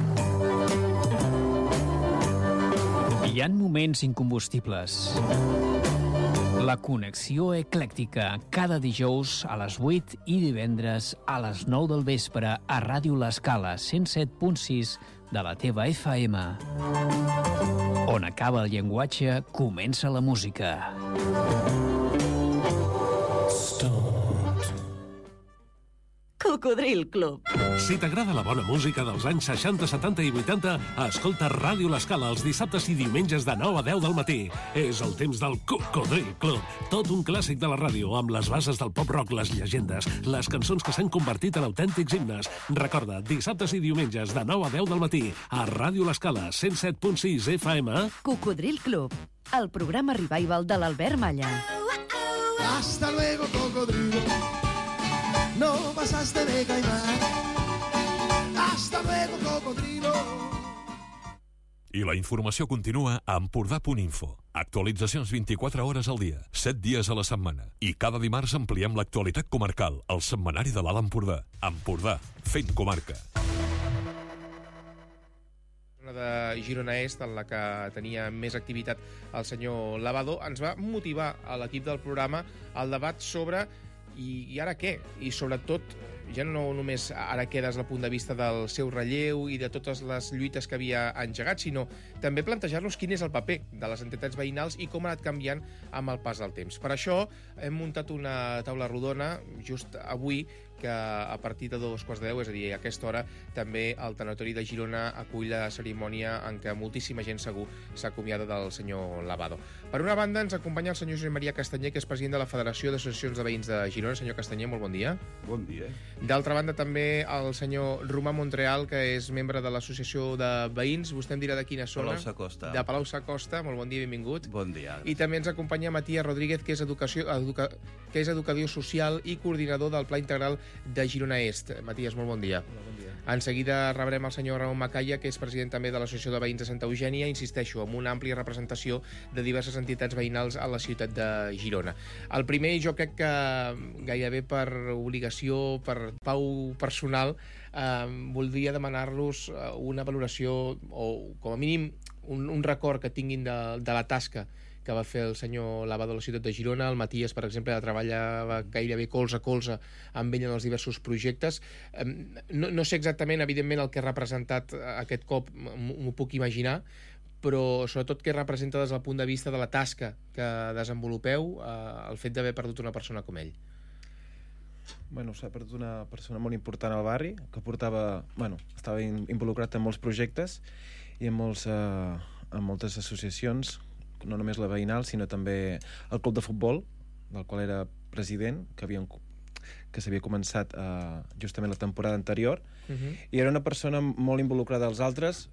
Hi ha moments incombustibles. La connexió eclèctica, cada dijous a les 8 i divendres a les 9 del vespre a Ràdio L'Escala 107.6 de la teva FM. On acaba el llenguatge, comença la música. Cocodril Club. Si t'agrada la bona música dels anys 60, 70 i 80, escolta Ràdio L'Escala els dissabtes i diumenges de 9 a 10 del matí. És el temps del Cocodril Club. Tot un clàssic de la ràdio, amb les bases del pop-rock, les llegendes, les cançons que s'han convertit en autèntics himnes. Recorda, dissabtes i diumenges de 9 a 10 del matí, a Ràdio L'Escala 107.6 FM. Cocodril Club, el programa revival de l'Albert Malla. Hasta luego, cocodrilo. No pasaste de caimán. Hasta luego, cocodrilo. I la informació continua a Empordà.info. Actualitzacions 24 hores al dia, 7 dies a la setmana. I cada dimarts ampliem l'actualitat comarcal, al setmanari de l'Alt Empordà. Empordà, fent comarca. De Girona Est, en la que tenia més activitat el senyor Lavado, ens va motivar a l'equip del programa el debat sobre i ara què? I sobretot, ja no només ara què des del punt de vista del seu relleu i de totes les lluites que havia engegat, sinó també plantejar-nos quin és el paper de les entitats veïnals i com ha anat canviant amb el pas del temps. Per això hem muntat una taula rodona just avui, que a partir de 2:15, és a dir, a aquesta hora, també el Tanatori de Girona acull la cerimònia en què moltíssima gent segur s'acomiada del senyor Lavado. Per una banda, ens acompanya el senyor Josep Maria Castanyer, que és president de la Federació d'Associacions de Veïns de Girona. Senyor Castanyer, molt bon dia. Bon dia. D'altra banda, també el senyor Romà Montreal, que és membre de l'Associació de Veïns. Vostè em dirà de quina zona? Palau-Sacosta. De Palau-Sacosta. Molt bon dia, benvingut. Bon dia. I també ens acompanya Matías Rodríguez, que és educador social i coordinador del Pla Integral de Girona Est. Matías, molt bon dia. Hola, bon dia. En seguida rebrem el senyor Ramon Macaya, que és president també de l'Associació de Veïns de Santa Eugènia, insisteixo, amb una àmplia representació de diverses entitats veïnals a la ciutat de Girona. El primer, jo crec que gairebé per obligació, per pau personal, voldria demanar-los una valoració o, com a mínim, un record que tinguin de la tasca que va fer el senyor Lavado a la ciutat de Girona. El Matías, per exemple, treballava gairebé colze a colze amb ell en els diversos projectes. No sé exactament, evidentment, el que ha representat aquest cop, m'ho puc imaginar, però sobretot què representa des del punt de vista de la tasca que desenvolupeu el fet d'haver perdut una persona com ell. Bueno, s'ha perdut una persona molt important al barri, que estava involucrat en molts projectes i en moltes associacions, no només la veïnal, sinó també el club de futbol, del qual era president, que s'havia començat justament la temporada anterior, i era una persona molt involucrada als altres,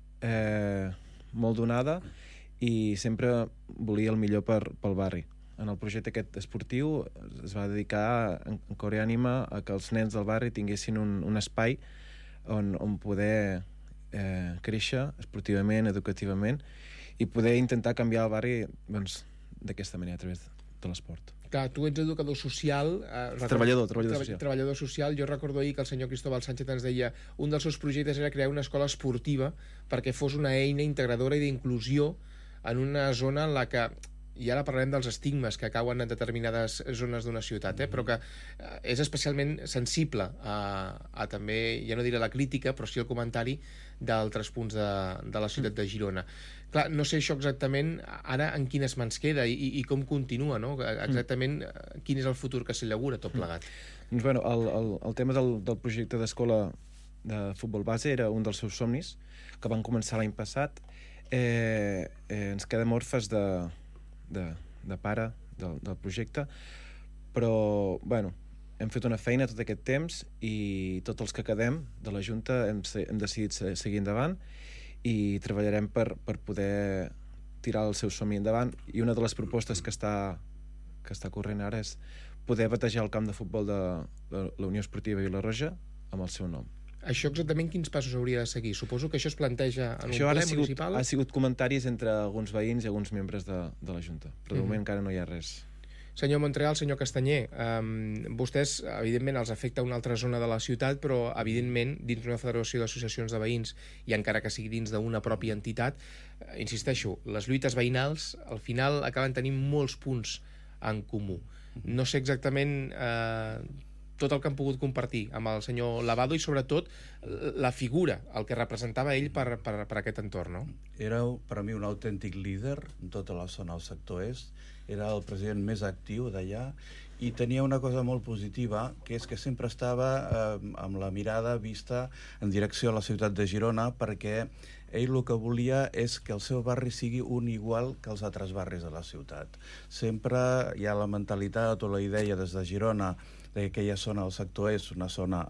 molt donada, i sempre volia el millor pel barri. En el projecte aquest esportiu es va dedicar en cor i ànima a que els nens del barri tinguessin un espai on poder créixer esportivament, educativament, i poder intentar canviar el barri d'aquesta manera, a través de l'esport. Clar, tu ets educador social... Treballador social. Jo recordo ahir que el senyor Cristóbal Sánchez ens deia un dels seus projectes era crear una escola esportiva perquè fos una eina integradora i d'inclusió en una zona en la que... I ara parlarem dels estigmes que cauen en determinades zones d'una ciutat, però que és especialment sensible a també, ja no diré la crítica, però sí el comentari d'altres punts de la ciutat de Girona. Clar, no sé això exactament ara en quines mans queda i com continua, no? Exactament quin és el futur que s'augura tot plegat. Doncs bueno, el tema del projecte d'escola de futbol base era un dels seus somnis, que van començar l'any passat. ens quedem orfes de pare del projecte, però, bueno, hem fet una feina tot aquest temps i tots els que quedem de la Junta hem decidit seguir endavant i treballarem per poder tirar el seu somni endavant, i una de les propostes que està corrent ara és poder batejar el camp de futbol de la Unió Esportiva Vila-roja amb el seu nom. Això exactament quins passos hauria de seguir? Suposo que això es planteja en un ple municipal? Ha sigut comentaris entre alguns veïns i alguns membres de la Junta, però de moment encara no hi ha res. Senyor Montreal, senyor Castanyer, vostès, evidentment, els afecta una altra zona de la ciutat, però, evidentment, dins d'una federació d'associacions de veïns, i encara que sigui dins d'una pròpia entitat, insisteixo, les lluites veïnals, al final, acaben tenint molts punts en comú. No sé exactament tot el que han pogut compartir amb el senyor Lavado i, sobretot, la figura, el que representava ell per aquest entorn, no? Era, per a mi, un autèntic líder en tota la zona del sector est. Era el president més actiu d'allà i tenia una cosa molt positiva, que és que sempre estava amb la mirada vista en direcció a la ciutat de Girona, perquè ell el que volia és que el seu barri sigui un igual que els altres barris de la ciutat. Sempre hi ha la mentalitat o la idea des de Girona que aquella zona del sector és una zona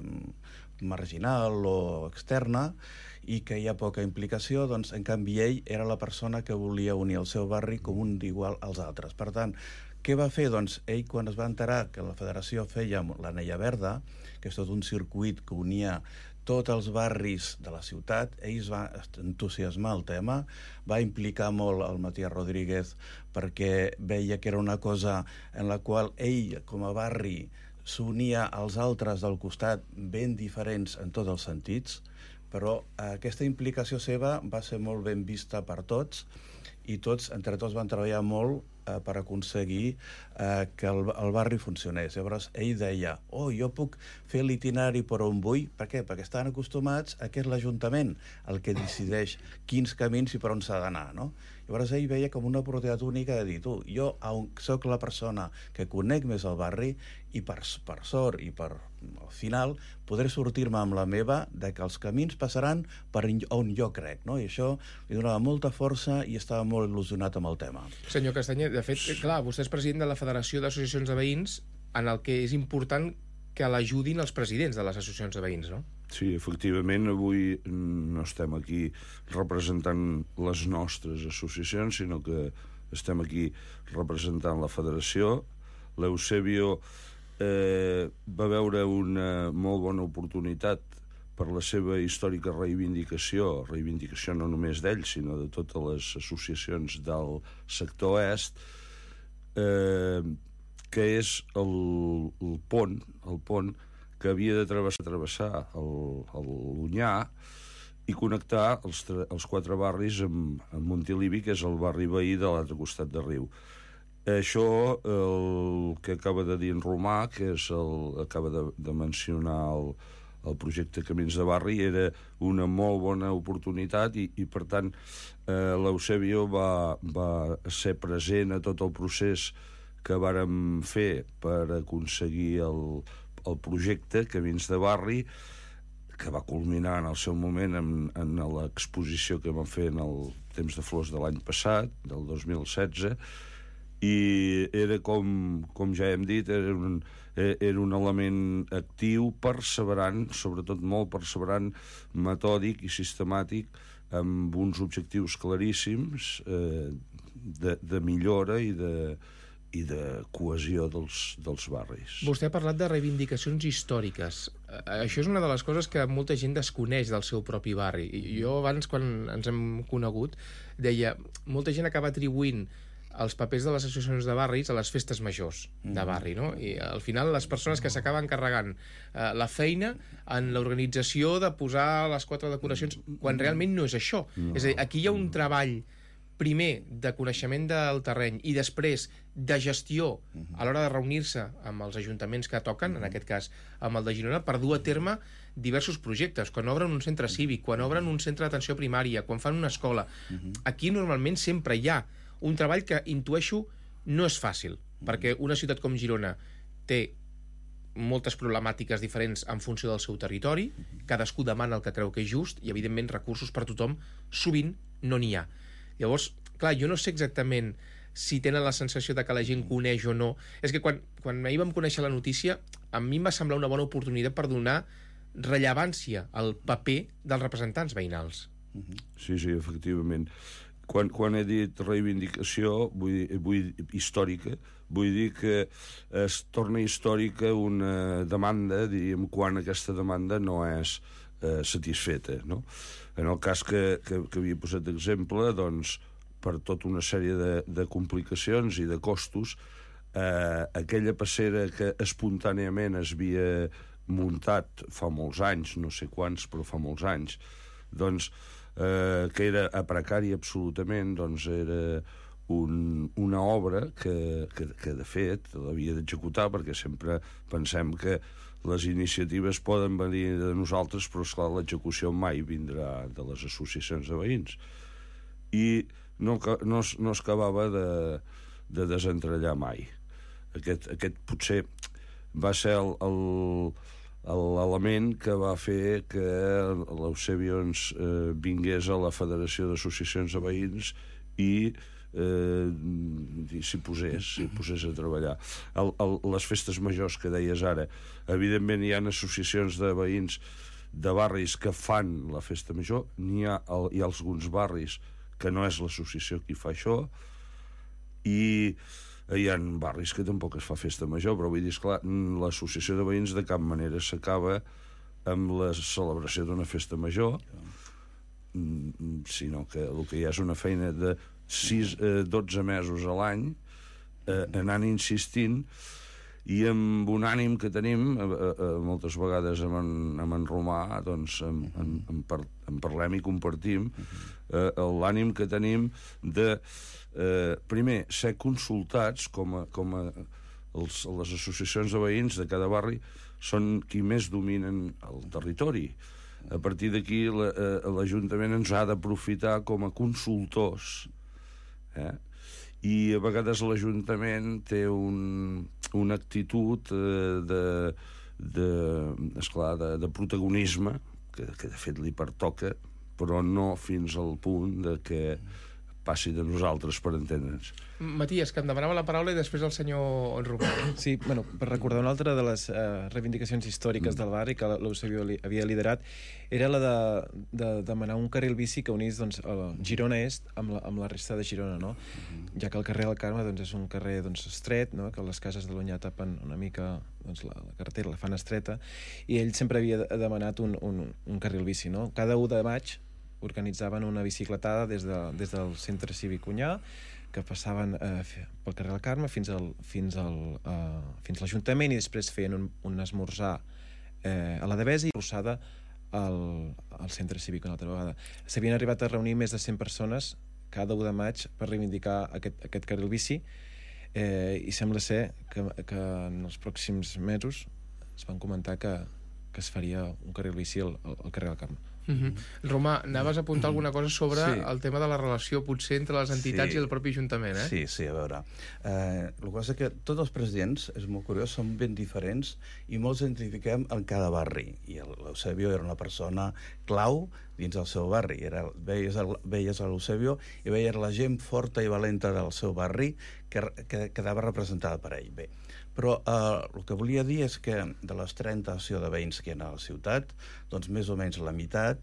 marginal o externa i que hi ha poca implicació, doncs en canvi ell era la persona que volia unir el seu barri com un d'igual als altres. Per tant, què va fer? Doncs ell, quan es va enterar que la federació feia l'Anella Verda, que és tot un circuit que unia tots els barris de la ciutat, ell es va entusiasmar el tema, va implicar molt el Matías Rodríguez perquè veia que era una cosa en la qual ell, com a barri, s'unia als altres del costat ben diferents en tots els sentits, però aquesta implicació seva va ser molt ben vista per tots i tots, entre tots, van treballar molt per aconseguir que el barri funcionés. Llavors ell deia, jo puc fer l'itinerari per on vull. Per què? Perquè estan acostumats a que és l'Ajuntament el que decideix quins camins i per on s'ha d'anar, no? Llavors ell veia com una oportunitat única de dir, jo soc la persona que conec més el barri i per sort i per al final podré sortir-me amb la meva de que els camins passaran per on jo crec, no? I això li donava molta força i estava molt il·lusionat amb el tema. Senyor Castanyer, de fet, clar, vostè és president de la Federació d'Associacions de Veïns, en el que és important que l'ajudin els presidents de les associacions de veïns, no? Sí, efectivament, avui no estem aquí representant les nostres associacions, sinó que estem aquí representant la federació. L'Eusebio va veure una molt bona oportunitat per la seva històrica reivindicació no només d'ell, sinó de totes les associacions del sector est, que és el pont que havia de travessar l'Onyà i connectar els 4 barris amb Montilivi, que és el barri veí de l'altre costat de riu. Això, el que acaba de dir en Romà, que acaba de mencionar el projecte Camins de Barri, era una molt bona oportunitat i per tant, l'Eusebio va ser present a tot el procés que vàrem fer per aconseguir el projecte Camins de Barri, que va culminar en el seu moment en l'exposició que vam fer en el Temps de Flors de l'any passat, del 2016, i era, com ja hem dit, era un element actiu, perseverant, sobretot molt perseverant, metòdic i sistemàtic, amb uns objectius claríssims de millora i de cohesió dels barris. Vostè ha parlat de reivindicacions històriques. Això és una de les coses que molta gent desconeix del seu propi barri. Jo abans, quan ens hem conegut, deia, molta gent acaba atribuint els papers de les associacions de barris a les festes majors de barri, no? I al final les persones que s'acaben carregant la feina en l'organització de posar les 4 decoracions, quan realment no és això. És a dir, aquí hi ha un treball primer de coneixement del terreny i després de gestió a l'hora de reunir-se amb els ajuntaments que toquen, en aquest cas amb el de Girona, per dur a terme diversos projectes. Quan obren un centre cívic, quan obren un centre d'atenció primària, quan fan una escola, aquí normalment sempre hi ha un treball que, intueixo, no és fàcil, perquè una ciutat com Girona té moltes problemàtiques diferents en funció del seu territori, cadascú demana el que creu que és just i, evidentment, recursos per tothom sovint no n'hi ha. Llavors, clar, jo no sé exactament si tenen la sensació de que la gent coneix o no. És que quan ahir vam conèixer la notícia, a mi em va semblar una bona oportunitat per donar rellevància al paper dels representants veïnals. Sí, efectivament. Quan he dit reivindicació històrica, vull dir que es torna històrica una demanda, diríem, quan aquesta demanda no és satisfeta, no? En el cas que havia posat d'exemple, doncs, per tota una sèrie de complicacions i de costos, aquella passera que espontàniament es havia muntat fa molts anys, no sé quants, però fa molts anys, doncs, que era a precari absolutament, doncs era una obra que de fet l'havia d'executar, perquè sempre pensem que les iniciatives poden venir de nosaltres, però esclar, l'execució mai vindrà de les associacions de veïns. I no es acabava de desentrellar mai. Aquest potser va ser l'element que va fer que l'Eusebio vingués a la Federació d'Associacions de Veïns i s'hi posés a treballar. Les festes majors que deies ara, evidentment hi ha associacions de veïns de barris que fan la festa major, hi ha alguns barris que no és l'associació qui fa això, i hi ha barris que tampoc es fa festa major, però vull dir, esclar, l'associació de veïns de cap manera s'acaba amb la celebració d'una festa major, sinó que el que hi ha és una feina de 12 mesos a l'any, anant insistint, i amb un ànim que tenim, moltes vegades amb en Romà, doncs en parlem i compartim, l'ànim que tenim de, primer, ser consultats com les associacions de veïns de cada barri són qui més dominen el territori. A partir d'aquí l'Ajuntament ens ha d'aprofitar com a consultors, i a vegades l'Ajuntament té una actitud de protagonisme que de fet li pertoca, però no fins al punt de que passi de nosaltres, per entendre'ns. Matías, que em demanava la paraula i després el senyor Romà. Sí, bueno, per recordar una altra de les reivindicacions històriques del barri que l'Eusebio havia liderat era la de demanar un carril bici que unís Girona Est amb la resta de Girona, no? Ja que el carrer del Carme és un carrer estret, que les cases de l'Onyar tapen una mica la carretera, la fan estreta, i ell sempre havia demanat un carril bici, no? Cada 1 de maig organitzaven una bicicletada des del centre cívic Onyar, que passaven pel carrer del Carme fins a l'Ajuntament, i després feien un esmorzar a la Devesa i russada al centre cívic una altra vegada. S'havien arribat a reunir més de 100 persones cada 1 de maig per reivindicar aquest carril bici, i sembla ser que en els pròxims mesos es van comentar que es faria un carril bici al carrer del Carme. Romà, anaves a apuntar alguna cosa sobre el tema de la relació potser entre les entitats i el propi Ajuntament, eh? Sí, a veure. El que passa és que tots els presidents, és molt curiós, són ben diferents i molts identifiquem en cada barri. I l'Eusebio era una persona clau dins del seu barri. Veies l'Eusebio i veies la gent forta i valenta del seu barri que quedava representada per ell. Bé, però el que volia dir és que de les 30 associacions de veïns que hi ha a la ciutat, doncs més o menys la meitat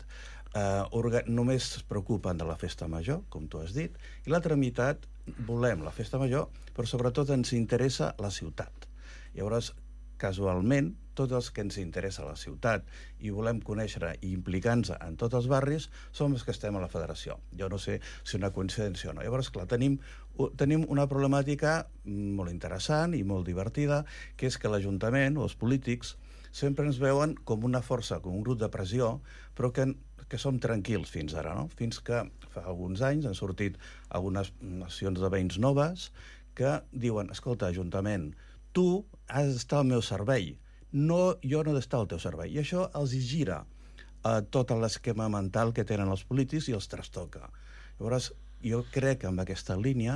només es preocupen de la festa major, com tu has dit, i l'altra meitat volem la festa major, però sobretot ens interessa la ciutat. Llavors, casualment, tots els que ens interessa la ciutat i volem conèixer i implicar-nos en tots els barris som els que estem a la federació. Jo no sé si una coincidència o no. Llavors, clar, tenim una problemàtica molt interessant i molt divertida, que és que l'Ajuntament o els polítics sempre ens veuen com una força, com un grup de pressió, però que som tranquils fins ara, no? Fins que fa alguns anys han sortit algunes nacions de veïns noves que diuen, escolta, Ajuntament, tu has d'estar al meu servei, jo no he d'estar al teu servei. I això els gira tot l'esquema mental que tenen els polítics i els trastoca. Llavors, jo crec que amb aquesta línia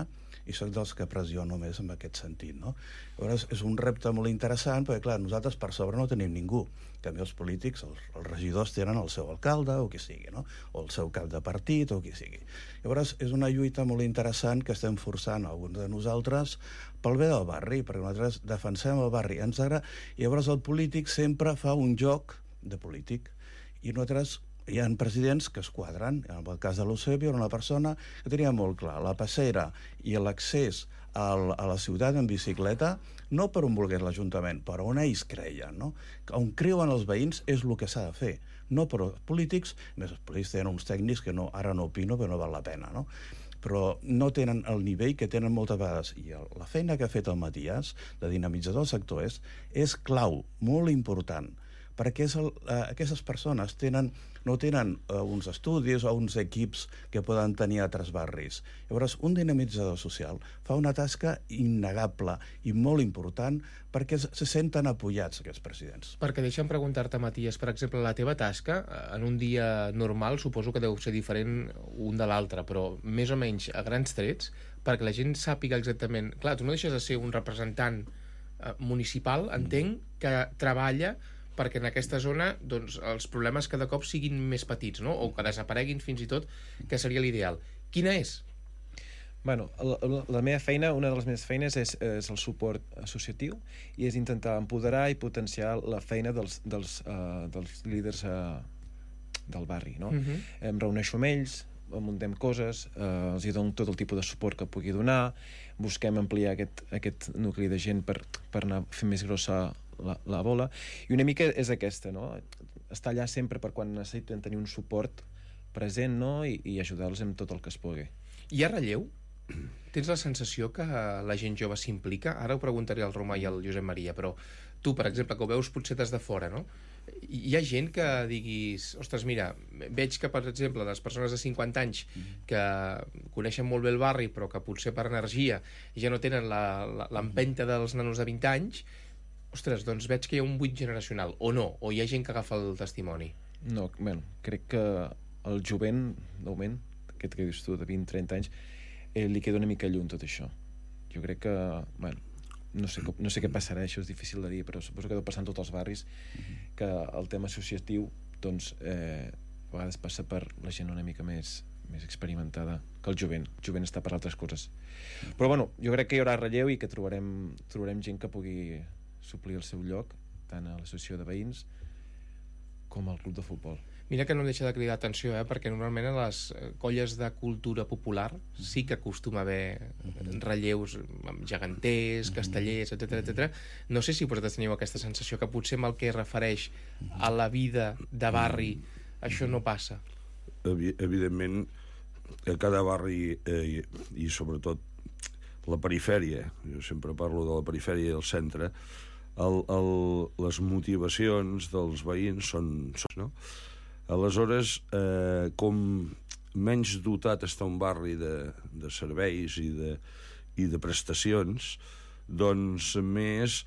i soc dels que pressiono més en aquest sentit, no? Llavors, és un repte molt interessant, perquè, clar, nosaltres per sobre no tenim ningú. En canvi, els polítics, els regidors tenen el seu alcalde, o qui sigui, no? O el seu cap de partit, o qui sigui. Llavors, és una lluita molt interessant que estem forçant alguns de nosaltres pel bé del barri, perquè nosaltres defensem el barri, ens agrada, i llavors el polític sempre fa un joc de polític, i nosaltres hi ha presidents que es quadren. En el cas de l'Eusebio era una persona que tenia molt clar la passera i l'accés a la ciutat en bicicleta, no per on volgués l'Ajuntament, però on ells creien, no? On creuen els veïns és el que s'ha de fer, no per els polítics. Més els polítics tenen uns tècnics que ara no opino, però no val la pena, no? Però no tenen el nivell que tenen moltes vegades. I la feina que ha fet el Matías, de dinamitzador del sector, és clau, molt important, perquè aquestes persones no tenen uns estudis o uns equips que poden tenir a altres barris. Llavors, un dinamitzador social fa una tasca innegable i molt important perquè se senten apoyats, aquests presidents. Perquè deixa'm preguntar-te, Matías, per exemple, la teva tasca, en un dia normal, suposo que deu ser diferent un de l'altre, però més o menys a grans trets, perquè la gent sàpiga exactament... Clar, tu no deixes de ser un representant municipal, entenc, que treballa perquè en aquesta zona doncs, els problemes cada cop siguin més petits, no? O que desapareguin fins i tot, que seria l'ideal. Quina és? Bueno, la meva feina, una de les meves feines és el suport associatiu i és intentar empoderar i potenciar la feina dels líders del barri, no? Em reuneixo amb ells, muntem coses, els dono tot el tipus de suport que pugui donar, busquem ampliar aquest nucli de gent per anar fent més grossa la bola, i una mica és aquesta, no? Estar allà sempre per quan necessiten tenir un suport present, no? I ajudar-los amb tot el que es pugui. Hi ha relleu? Tens la sensació que la gent jove s'implica? Ara ho preguntaré al Romà i al Josep Maria, però tu, per exemple, que ho veus potser des de fora, no? Hi ha gent que diguis, ostres, mira, veig que, per exemple, les persones de 50 anys que coneixen molt bé el barri, però que potser per energia ja no tenen l'empenta dels nanos de 20 anys, ostres, doncs veig que hi ha un buit generacional, o no? O hi ha gent que agafa el testimoni? No, bueno, crec que el jovent, d'augment, aquest que dius tu, de 20-30 anys, li queda una mica lluny tot això. Jo crec que, bueno, no sé què passarà, això és difícil de dir, però suposo que deu passar en tots els barris, que el tema associatiu, doncs, a vegades passa per la gent una mica més experimentada que el jovent. El jovent està per altres coses. Però, bueno, jo crec que hi haurà relleu i que trobarem gent que pugui suplir el seu lloc, tant a l'associació de veïns com al club de futbol. Mira que no em deixa de cridar atenció, perquè normalment a les colles de cultura popular sí que acostuma a haver relleus amb geganters, castellers, etc. No sé si vosaltres teniu aquesta sensació que potser amb el que es refereix a la vida de barri això no passa. Evidentment, a cada barri i sobretot la perifèria, jo sempre parlo de la perifèria i del centre, les motivacions dels veïns són, no? Aleshores, com menys dotat està un barri de serveis i de prestacions, doncs més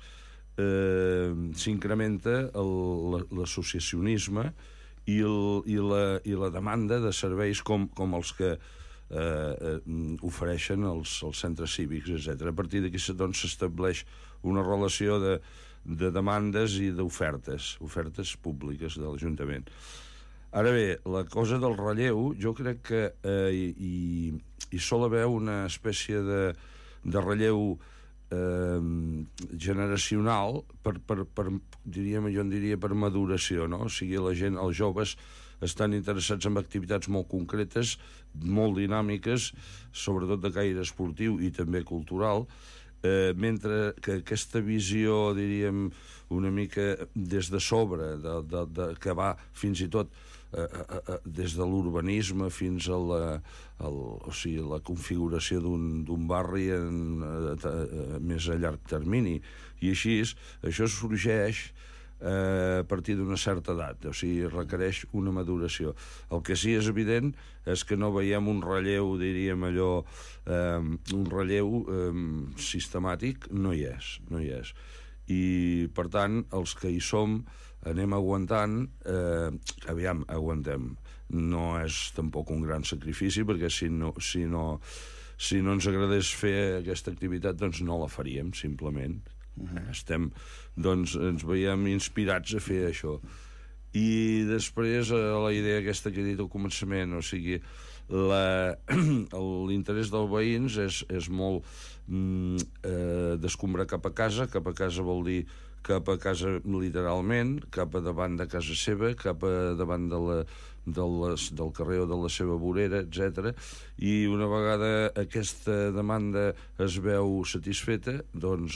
s'incrementa l'associacionisme i la demanda de serveis com els que ofereixen els centres cívics, etc. A partir d'aquí doncs s'estableix una relació de demandes i d'ofertes públiques de l'Ajuntament. Ara bé, la cosa del relleu, jo crec que hi sol haver una espècie de relleu generacional jo en diria per maduració, no? O sigui, la gent, els joves estan interessats en activitats molt concretes, molt dinàmiques, sobretot de caire esportiu i també cultural, mentre que aquesta visió, diríem, una mica des de sobre, que va fins i tot des de l'urbanisme fins a la configuració d'un barri més a llarg termini. I així, això sorgeix a partir d'una certa edat, o sigui, requereix una maduració. El que sí és evident és que no veiem un relleu, diríem allò, un relleu sistemàtic, no hi és. I, per tant, els que hi som anem aguantant, aguantem. No és tampoc un gran sacrifici, perquè si si no ens agradés fer aquesta activitat, doncs no la faríem, simplement. Doncs ens veiem inspirats a fer això. I després la idea aquesta que he dit al començament, o sigui, l'interès dels veïns és molt d'escombrar cap a casa vol dir cap a casa literalment, cap a davant de casa seva, cap a davant del carrer o de la seva vorera, etc. I una vegada aquesta demanda es veu satisfeta, doncs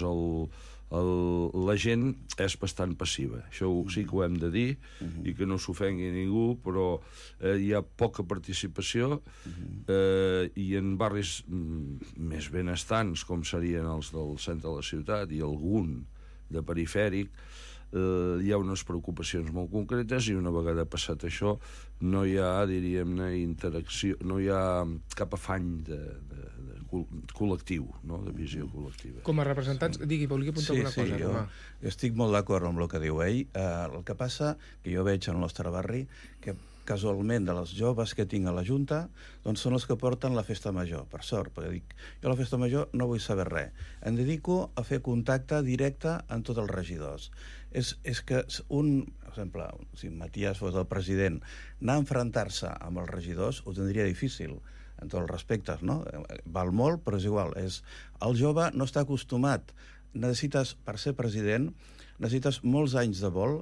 la gent és bastant passiva. Això sí que ho hem de dir, i que no s'ofengui ningú, però hi ha poca participació, i en barris més benestants, com serien els del centre de la ciutat i algun de perifèric, hi ha unes preocupacions molt concretes, i una vegada passat això no hi ha, diríem-ne, interacció, no hi ha cap afany col·lectiu, no? De visió col·lectiva. Com a representants, digui, volia apuntar alguna cosa. Jo estic molt d'acord amb el que diu ell. El que passa, que jo veig al nostre barri, que casualment de les joves que tinc a la Junta, doncs són els que porten la festa major, per sort, perquè dic, jo a la festa major no vull saber res. Em dedico a fer contacte directe amb tots els regidors. És que per exemple, si Matías fos el president, anar a enfrontar-se amb els regidors ho tindria difícil, en tots els respectes, no? Val molt, però és igual. El jove no està acostumat. Necessites, per ser president, necessites molts anys de vol,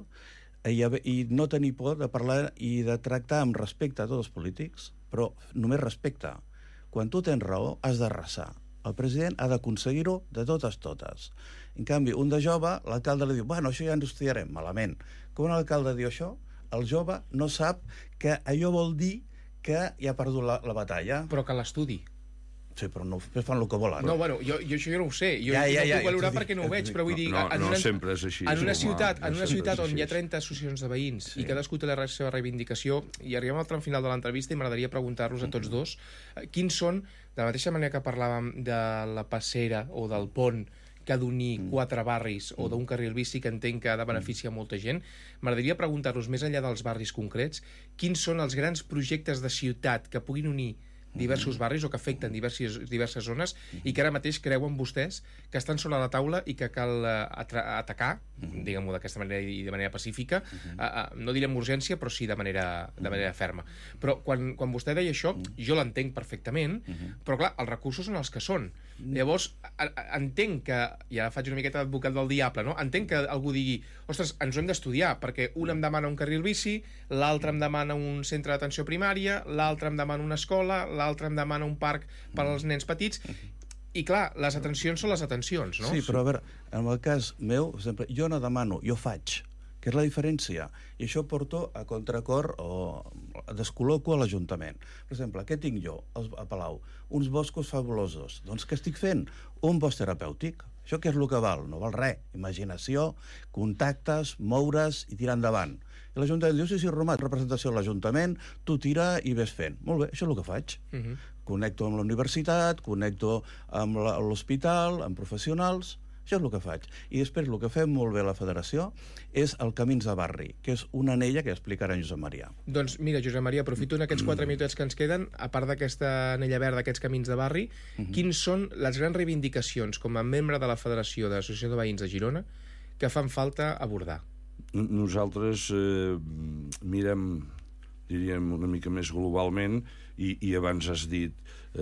i no tenir por de parlar i de tractar amb respecte a tots els polítics, però només respecte. Quan tu tens raó, has d'arrasar. El president ha d'aconseguir-ho de totes. En canvi, un de jove, l'alcalde li diu, bueno, això ja ens ho estudiarem, malament. Quan un alcalde diu això, el jove no sap que allò vol dir que ja ha perdut la batalla. Però que l'estudi. Sí, però no fan el que volen. No, bueno, jo això jo no ho sé. Jo no puc valorar perquè no ho veig, però vull dir... No sempre és així. En una ciutat on hi ha 30 associacions de veïns i cadascú té la seva reivindicació, i arribem al tram final de l'entrevista i m'agradaria preguntar-los a tots dos quins són, de la mateixa manera que parlàvem de la passera o del pont que ha d'unir 4 barris o d'un carril bici que entenc que ha de beneficiar molta gent, m'agradaria preguntar-los, més enllà dels barris concrets, quins són els grans projectes de ciutat que puguin unir diversos barris o que afecten diverses zones i que ara mateix creuen vostès que estan sobre la taula i que cal atacar, diguem-ho d'aquesta manera i de manera pacífica, no direm urgència, però sí de manera ferma. Però quan vostè deia això, jo l'entenc perfectament, però clar, els recursos són els que són. Llavors, entenc que, i ara faig una miqueta d'advocat del diable, no? Entenc que algú digui, ostres, ens ho hem d'estudiar, perquè un em demana un carril bici, l'altre em demana un centre d'atenció primària, l'altre em demana una escola, l'altre em demana un parc per als nens petits, i clar, les atencions són les atencions, no? Sí, però a veure, en el cas meu, sempre, jo no demano, jo faig, que és la diferència, i això porto a contracor o descol·loco a l'Ajuntament. Per exemple, què tinc jo a Palau? Uns boscos fabulosos. Doncs què estic fent? Un bosc terapèutic. Això què és el que val? No val res. Imaginació, contactes, moure's i tirar endavant. I l'Ajuntament diu, sí, Romat, representació de l'Ajuntament, tu tira i ves fent. Molt bé, això és el que faig. Connecto amb la universitat, connecto amb l'hospital, amb professionals. Això és el que faig. I després el que fem molt bé a la federació és el Camins de Barri, que és una anella que explicarà en Josep Maria. Doncs mira, Josep Maria, aprofito en aquests 4 minutets que ens queden, a part d'aquesta anella verda, aquests Camins de Barri, quins són les grans reivindicacions com a membre de la Federació de l'Associació de Veïns de Girona que fan falta abordar? Nosaltres mirem, diríem, una mica més globalment, i abans has dit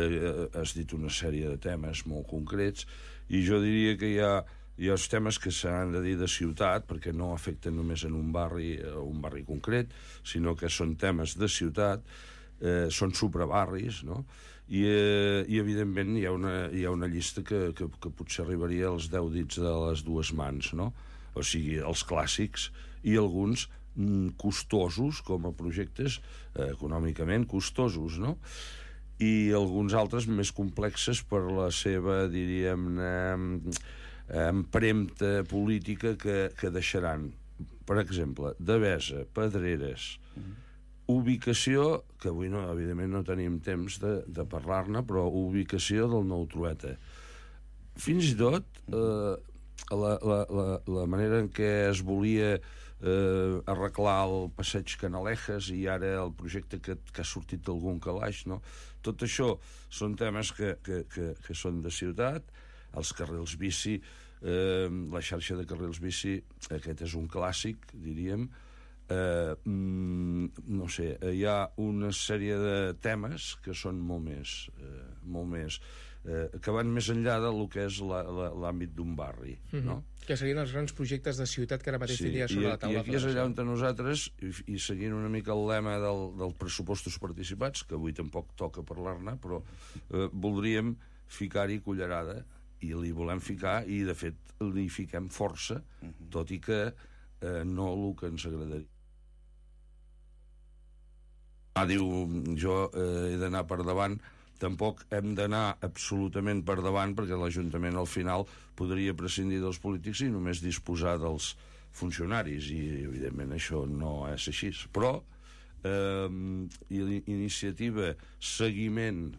una sèrie de temes molt concrets, i jo diria que hi ha els temes que s'han de dir de ciutat, perquè no afecten només en un barri concret, sinó que són temes de ciutat, són suprabarris, no? I evidentment hi ha una llista que potser arribaria als 10 dits de les dues mans, no? O sigui, els clàssics i alguns costosos com a projectes econòmicament costosos, no? I alguns altres més complexes per la seva, diríem-ne, empremta política que deixaran. Per exemple, Devesa, Pedreres, ubicació, que avui evidentment no tenim temps de parlar-ne, però ubicació del nou Trueta. Fins i tot la manera en què es volia arreglar el passeig Canalejas i ara el projecte que ha sortit d'algun calaix, no? Tot això són temes que són de ciutat, els carrils bici, la xarxa de carrils bici, aquest és un clàssic, diríem. No sé, hi ha una sèrie de temes que són molt més que van més enllà del que és l'àmbit d'un barri, no? Que serien els grans projectes de ciutat que ara mateix tindria sobre la taula. I aquí és allà on nosaltres, i seguint una mica el lema dels pressupostos participats, que avui tampoc toca parlar-ne, però voldríem ficar-hi cullerada, i li volem ficar, i de fet li fiquem força, tot i que no el que ens agradaria. Diu, jo he d'anar per davant. Tampoc hem d'anar absolutament per davant, perquè l'Ajuntament al final podria prescindir dels polítics i només disposar dels funcionaris, i evidentment això no és així. Però iniciativa, seguiment,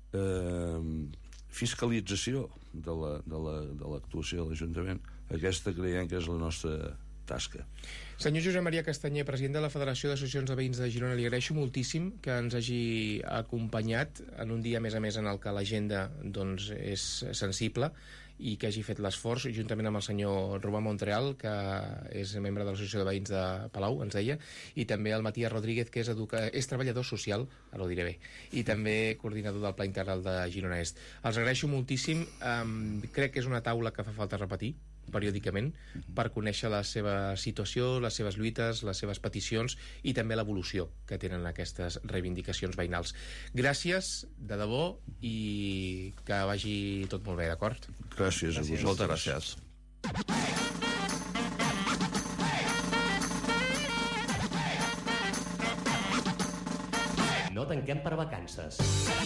fiscalització de l'actuació de l'Ajuntament, aquesta creiem que és la nostra tasca. Senyor Josep Maria Castanyer, president de la Federació d'Associacions de Veïns de Girona, li agraeixo moltíssim que ens hagi acompanyat en un dia, a més, en el que l'agenda és sensible, i que hagi fet l'esforç, juntament amb el senyor Romà Montreal, que és membre de l'Associació de Veïns de Palau, ens deia, i també el Matías Rodríguez, que és treballador social, ara ho diré bé, i també coordinador del Pla Integral de Girona Est. Els agraeixo moltíssim, crec que és una taula que fa falta repetir periòdicament per conèixer la seva situació, les seves lluites, les seves peticions i també l'evolució que tenen aquestes reivindicacions veïnals. Gràcies, de debò, i que vagi tot molt bé, d'acord? Gràcies a vosaltres. Moltes gràcies. No tanquem per vacances.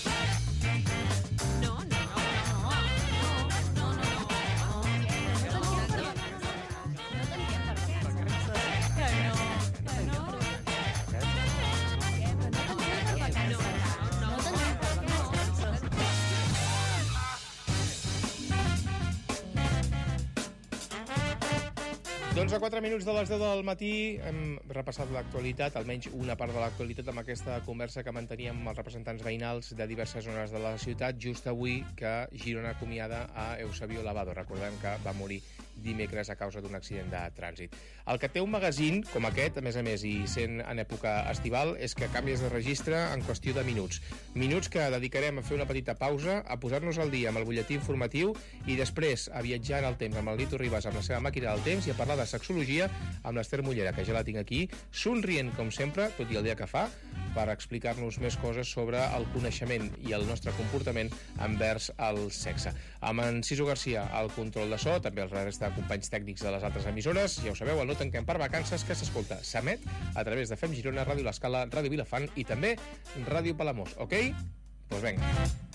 Doncs a 4 minuts de les 10 del matí hem repassat l'actualitat, almenys una part de l'actualitat, amb aquesta conversa que manteníem amb els representants veïnals de diverses zones de la ciutat, just avui que Girona acomiada a Eusebio Lavado. Recordem que va morir dimecres a causa d'un accident de trànsit. El que té un magazín com aquest, a més, i sent en època estival, és que canvies de registre en qüestió de minuts. Minuts que dedicarem a fer una petita pausa, a posar-nos al dia amb el butlletí informatiu i després a viatjar en el temps amb el Lito Ribas amb la seva màquina del temps i a parlar de sexologia amb l'Ester Mollera, que ja la tinc aquí, somrient com sempre, tot i el dia que fa, per explicar-nos més coses sobre el coneixement i el nostre comportament envers el sexe. Amb en Siso Garcia al control de so, també els resta companys tècnics de les altres emissores, ja ho sabeu, el No Tanquem per Vacances, que s'escolta, s'emet a través de Fem Girona, Ràdio L'Escala, Ràdio Vilafant i també Ràdio Palamós, ok? Doncs vinga.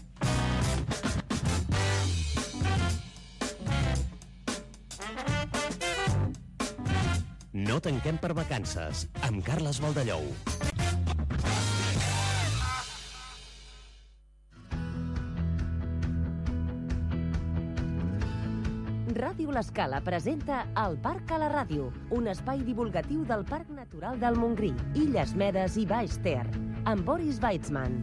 No tanquem per vacances, amb Carles Baldellou. Ràdio L'Escala presenta El Parc a la Ràdio, un espai divulgatiu del Parc Natural del Montgrí, Illes Medes i Baix Ter, amb Boris Weitzman.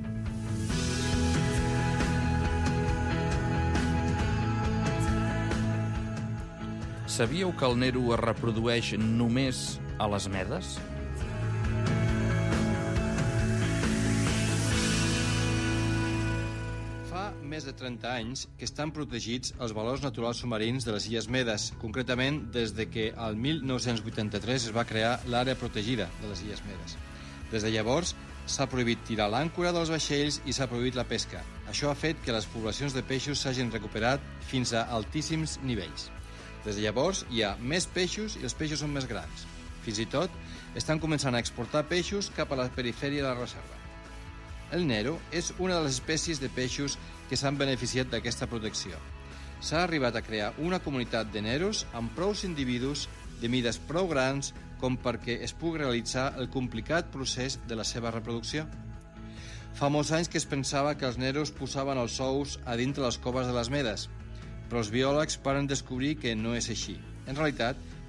Sabíeu que el Nero es reprodueix només a les Medes? Més de 30 anys que estan protegits els valors naturals submarins de les Illes Medes, concretament des de que el 1983 es va crear l'àrea protegida de les Illes Medes. Des de llavors s'ha prohibit tirar l'àncora dels vaixells i s'ha prohibit la pesca. Això ha fet que les poblacions de peixos s'hagin recuperat fins a altíssims nivells. Des de llavors hi ha més peixos i els peixos són més grans. Fins i tot estan començant a exportar peixos cap a la perifèria de la reserva. El Nero és una de les espècies de peixos que s'han beneficiat d'aquesta protecció. S'ha arribat a crear una comunitat de neros amb prous individus de mides prou grans com perquè es pugui realitzar el complicat procés de la seva reproducció. Fa molts anys que es pensava que els neros posaven els ous a dintre les coves de les Medes, però els biòlegs varen descobrir que no és així. En realitat,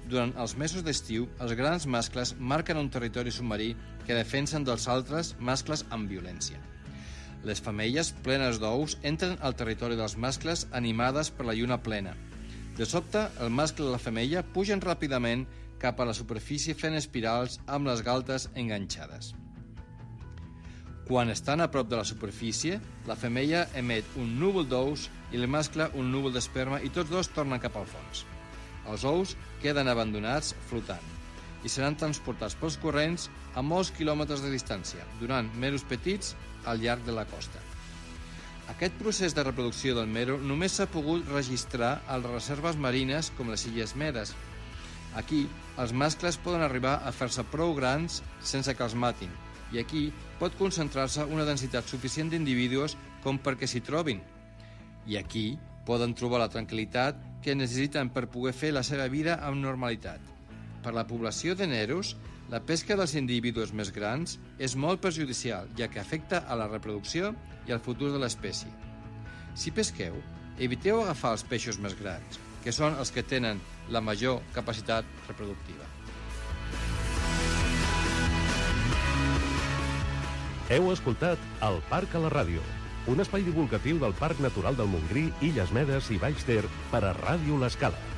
Durant els mesos d'estiu, els grans mascles marquen un territori submarí que defensen dels altres mascles amb violència. Les femelles plenes d'ous entren al territori dels mascles animades per la lluna plena. De sobte, el mascle i la femella pugen ràpidament cap a la superfície fent espirals amb les galtes enganxades. Quan estan a prop de la superfície, la femella emet un núvol d'ous i el mascle un núvol d'esperma i tots dos tornen cap al fons. Els ous queden abandonats flotant i seran transportats pels corrents a molts quilòmetres de distància, durant meros petits al llarg de la costa. Aquest procés de reproducció del mero només s'ha pogut registrar a les reserves marines com les Illes Medes. Aquí, els mascles poden arribar a fer-se prou grans sense que els matin, i aquí pot concentrar-se una densitat suficient d'individus com perquè s'hi trobin. I aquí poden trobar la tranquil·litat que necessiten per poder fer la seva vida amb normalitat. Per la població de neros, la pesca dels individus més grans és molt perjudicial, ja que afecta a la reproducció i al futur de l'espècie. Si pesqueu, eviteu agafar els peixos més grans, que són els que tenen la major capacitat reproductiva. Heu escoltat El Parc a la Ràdio, un espai divulgatiu del Parc Natural del Montgrí, Illes Medes i Baix Ter per a Ràdio L'Escala.